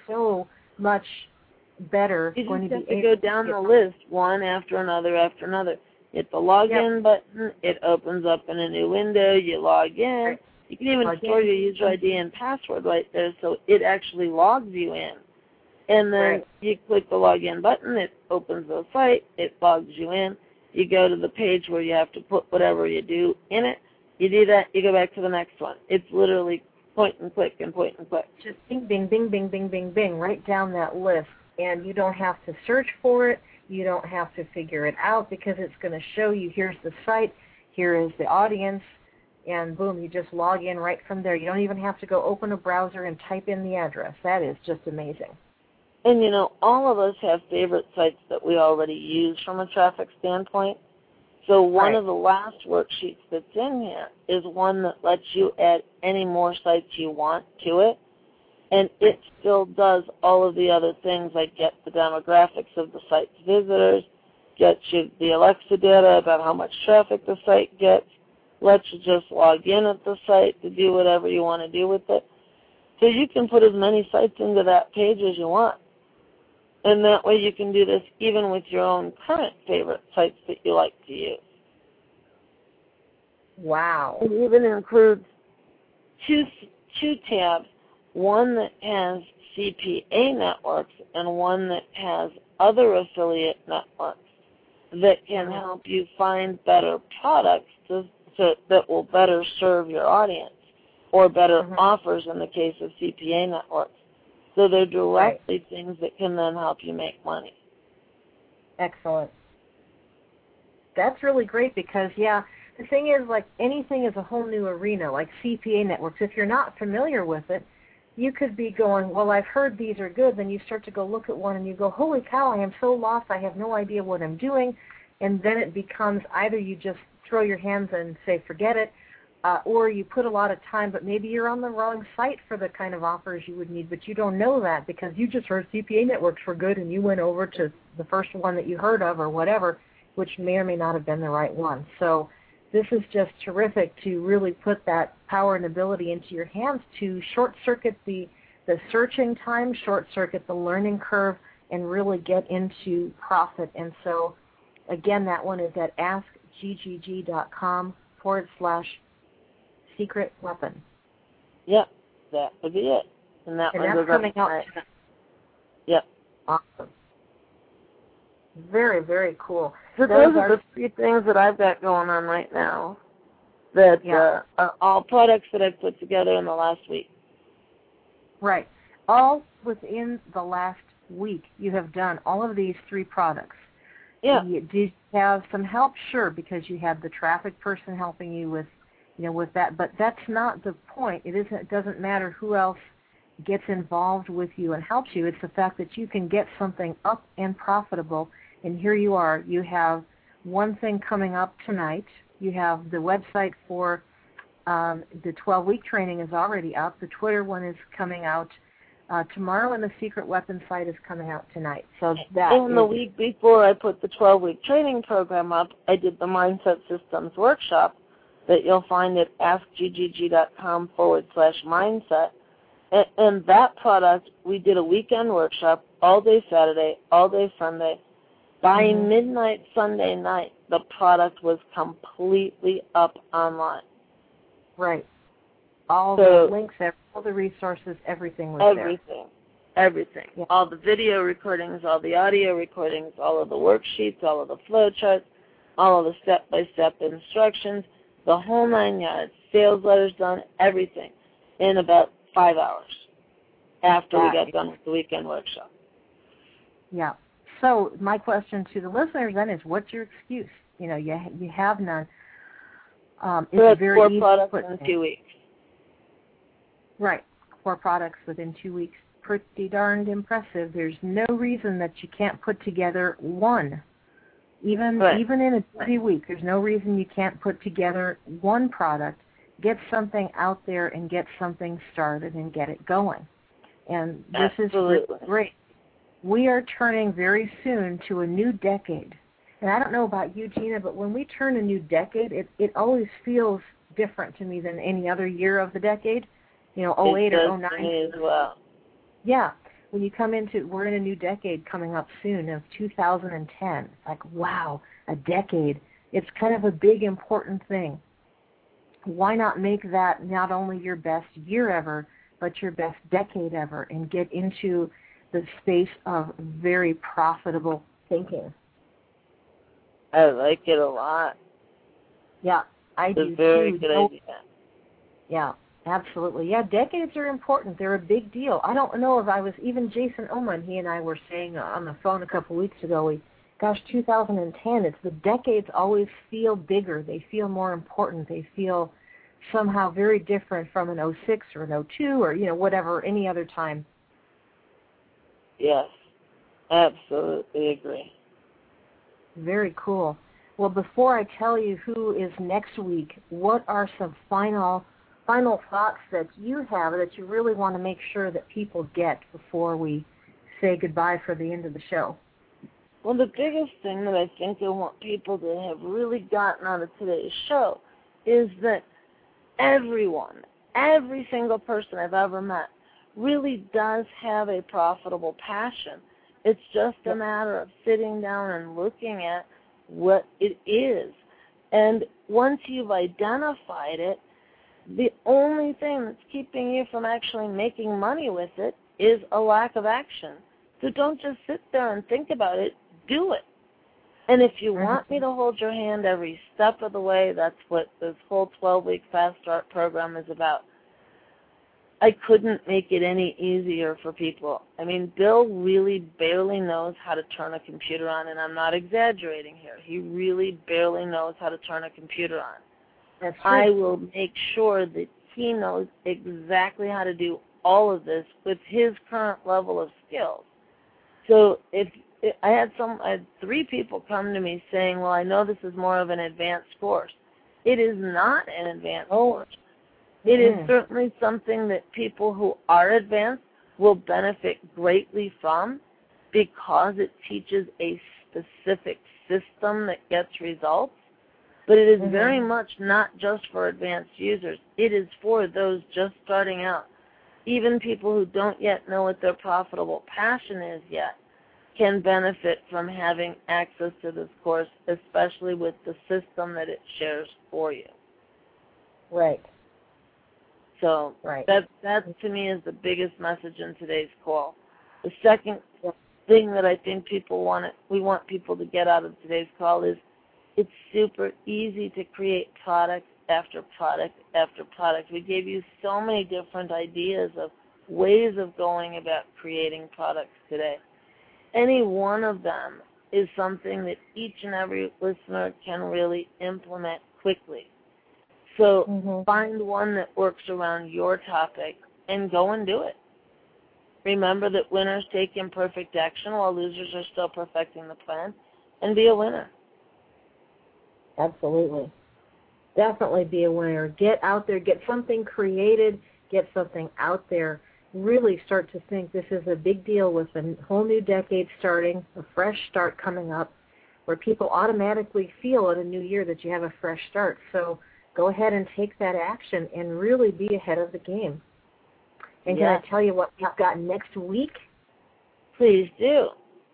so much better. You going just to have be to go down the list one after another after another. Hit the login button. It opens up in a new window. You log in. Right. You can even store your user ID and password right there, so it actually logs you in. And then you click the login button. It opens the site. It logs you in. You go to the page where you have to put whatever you do in it. You do that. You go back to the next one. It's literally point and click and point and click. Just bing, bing, bing, bing, bing, bing, bing, right down that list. And you don't have to search for it. You don't have to figure it out because it's going to show you, here's the site, here is the audience, and boom, you just log in right from there. You don't even have to go open a browser and type in the address. That is just amazing. And, you know, all of us have favorite sites that we already use from a traffic standpoint. So one of the last worksheets that's in here is one that lets you add any more sites you want to it. And it still does all of the other things like get the demographics of the site's visitors, gets you the Alexa data about how much traffic the site gets, lets you just log in at the site to do whatever you want to do with it. So you can put as many sites into that page as you want. And that way you can do this even with your own current favorite sites that you like to use. Wow. It even includes two tabs, one that has CPA networks and one that has other affiliate networks that can help you find better products that will better serve your audience or better offers in the case of CPA networks. So they're directly things that can then help you make money. Excellent. That's really great because, the thing is, like, anything is a whole new arena, like CPA networks. If you're not familiar with it, you could be going, well, I've heard these are good. Then you start to go look at one and you go, holy cow, I am so lost. I have no idea what I'm doing. And then it becomes either you just throw your hands and say, forget it, or you put a lot of time, but maybe you're on the wrong site for the kind of offers you would need, but you don't know that because you just heard CPA networks were good and you went over to the first one that you heard of or whatever, which may or may not have been the right one. So this is just terrific to really put that power and ability into your hands to short-circuit the searching time, short-circuit the learning curve, and really get into profit. And so, again, that one is at askggg.com/secret weapon. Yep, that would be it. And that's coming out tonight. Yep. Awesome. Very, very cool. So those are the three things that I've got going on right now that are all products that I've put together in the last week. Right. All within the last week you have done all of these three products. Yeah. Did you have some help? Sure, because you had the traffic person helping you with that, but that's not the point. It doesn't matter who else gets involved with you and helps you. It's the fact that you can get something up and profitable, and here you are. You have one thing coming up tonight. You have the website for the 12-week training is already up. The Twitter one is coming out tomorrow, and the Secret Weapon site is coming out tonight. So that and the week before I put the 12-week training program up, I did the Mindset Systems workshop that you'll find at askggg.com/mindset. And that product, we did a weekend workshop, all day Saturday, all day Sunday. By midnight Sunday night, the product was completely up online. Right. All the links, all the resources, everything was there. Everything. Yeah. All the video recordings, all the audio recordings, all of the worksheets, all of the flow charts, all of the step-by-step instructions, the whole 9 yards, sales letters done, everything in about 5 hours after we got done with the weekend workshop. Yeah. So my question to the listeners then is, what's your excuse? You have none. It's very 4 products in 2 weeks. Right. 4 products within 2 weeks. Pretty darned impressive. There's no reason that you can't put together one. Even in a 3 week, there's no reason you can't put together one product, get something out there, and get something started and get it going. And this is great. We are turning very soon to a new decade. And I don't know about you, Gina, but when we turn a new decade, it always feels different to me than any other year of the decade. 08 or 09. Me as well. Yeah. when you come into, we're in a new decade coming up soon of 2010. Like, wow, a decade. It's kind of a big, important thing. Why not make that not only your best year ever, but your best decade ever, and get into the space of very profitable thinking? I like it a lot. Yeah, I do. It's a very too. good idea. Yeah, absolutely. Yeah, decades are important. They're a big deal. I don't know if I was, even Jason Oman, he and I were saying on the phone a couple weeks ago, gosh, 2010, it's the decades always feel bigger. They feel more important. They feel somehow very different from an 06 or an 02 or, whatever, any other time. Yes, absolutely agree. Very cool. Well, before I tell you who is next week, what are some final thoughts that you have that you really want to make sure that people get before we say goodbye for the end of the show? Well, the biggest thing that I think I want people to have really gotten out of today's show is that everyone, every single person I've ever met, really does have a profitable passion. It's just a matter of sitting down and looking at what it is. And once you've identified it, the only thing that's keeping you from actually making money with it is a lack of action. So don't just sit there and think about it. Do it. And if you want me to hold your hand every step of the way, that's what this whole 12-week Fast Start program is about. I couldn't make it any easier for people. I mean, Bill really barely knows how to turn a computer on, and I'm not exaggerating here. He really barely knows how to turn a computer on. That's true. I will make sure that he knows exactly how to do all of this with his current level of skills. So I had 3 people come to me saying, well, I know this is more of an advanced course. It is not an advanced course. It is certainly something that people who are advanced will benefit greatly from, because it teaches a specific system that gets results. But it is very much not just for advanced users. It is for those just starting out. Even people who don't yet know what their profitable passion is yet can benefit from having access to this course, especially with the system that it shares for you. Right. So that to me is the biggest message in today's call. The second thing that I think we want people to get out of today's call is it's super easy to create product after product after product. We gave you so many different ideas of ways of going about creating products today. Any one of them is something that each and every listener can really implement quickly. So find one that works around your topic and go and do it. Remember that winners take imperfect action while losers are still perfecting the plan, and be a winner. Absolutely. Definitely be a winner. Get out there, get something created, get something out there. Really start to think this is a big deal with a whole new decade starting, a fresh start coming up, where people automatically feel in a new year that you have a fresh start. So go ahead and take that action and really be ahead of the game. And can I tell you what we've got next week? Please do.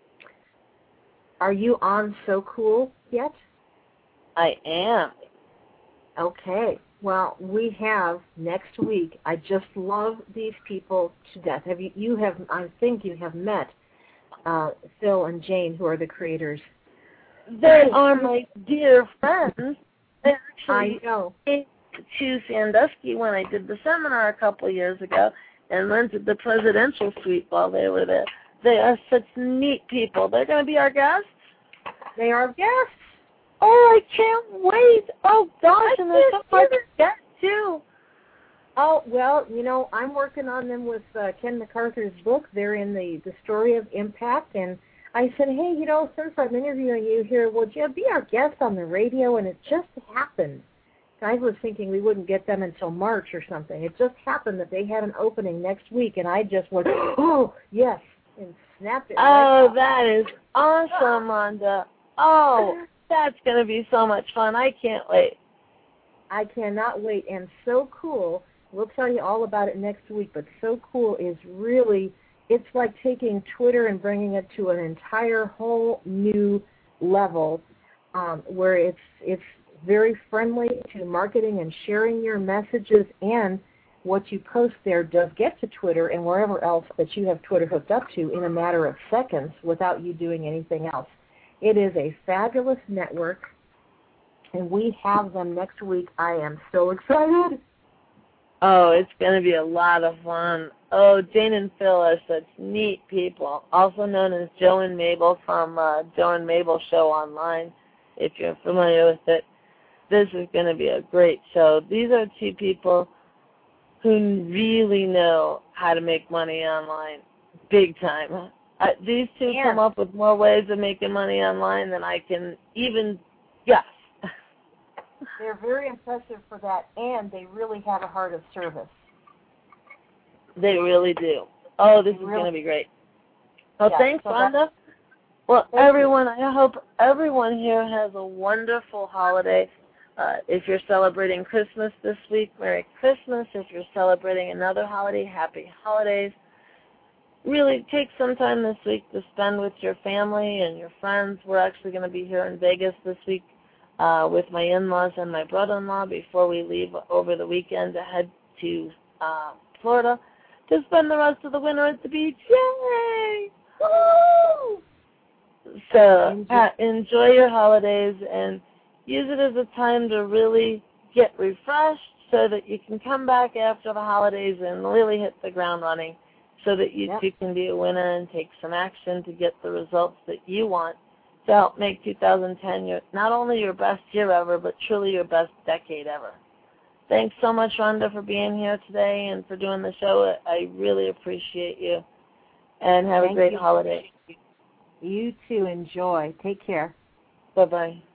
Are you on So Cool yet? I am. Okay. Well, we have next week. I just love these people to death. I think you have met Phil and Jane, who are the creators. They are my dear friends. They actually I know. came to Sandusky when I did the seminar a couple of years ago and rented the presidential suite while they were there. They are such neat people. They're going to be our guests. They are guests. Oh, I can't wait. Oh, gosh, and there's so much to get, too. Oh, well, I'm working on them with Ken MacArthur's book. They're in the story of impact, and I said, hey, since I'm interviewing you here, would you be our guest on the radio? And it just happened. I was thinking we wouldn't get them until March or something. It just happened that they had an opening next week, and I just went, oh, yes, and snapped it right off. That is awesome, Rhonda. Oh, that's going to be so much fun. I can't wait. I cannot wait. And So Cool, we'll tell you all about it next week, but So Cool is really it's like taking Twitter and bringing it to an entire whole new level, where it's very friendly to marketing and sharing your messages, and what you post there does get to Twitter and wherever else that you have Twitter hooked up to in a matter of seconds without you doing anything else. It is a fabulous network, and we have them next week. I am so excited. Oh, it's going to be a lot of fun. Oh, Jane and Phil are such neat people, also known as Joe and Mabel from Joe and Mabel Show Online, if you're familiar with it. This is going to be a great show. These are two people who really know how to make money online, big time. These two come up with more ways of making money online than I can even guess. They're very impressive for that, and they really have a heart of service. They really do. Oh, this is going to be great. Well, thanks, Rhonda. Well, everyone, I hope everyone here has a wonderful holiday. If you're celebrating Christmas this week, Merry Christmas. If you're celebrating another holiday, Happy Holidays. Really take some time this week to spend with your family and your friends. We're actually going to be here in Vegas this week with my in-laws and my brother-in-law before we leave over the weekend to head to Florida to spend the rest of the winter at the beach. Yay! Woo! So enjoy your holidays and use it as a time to really get refreshed so that you can come back after the holidays and really hit the ground running so that you too can be a winner and take some action to get the results that you want to help make 2010 not only your best year ever, but truly your best decade ever. Thanks so much, Rhonda, for being here today and for doing the show. I really appreciate you. And have a great holiday. You too. Enjoy. Take care. Bye-bye.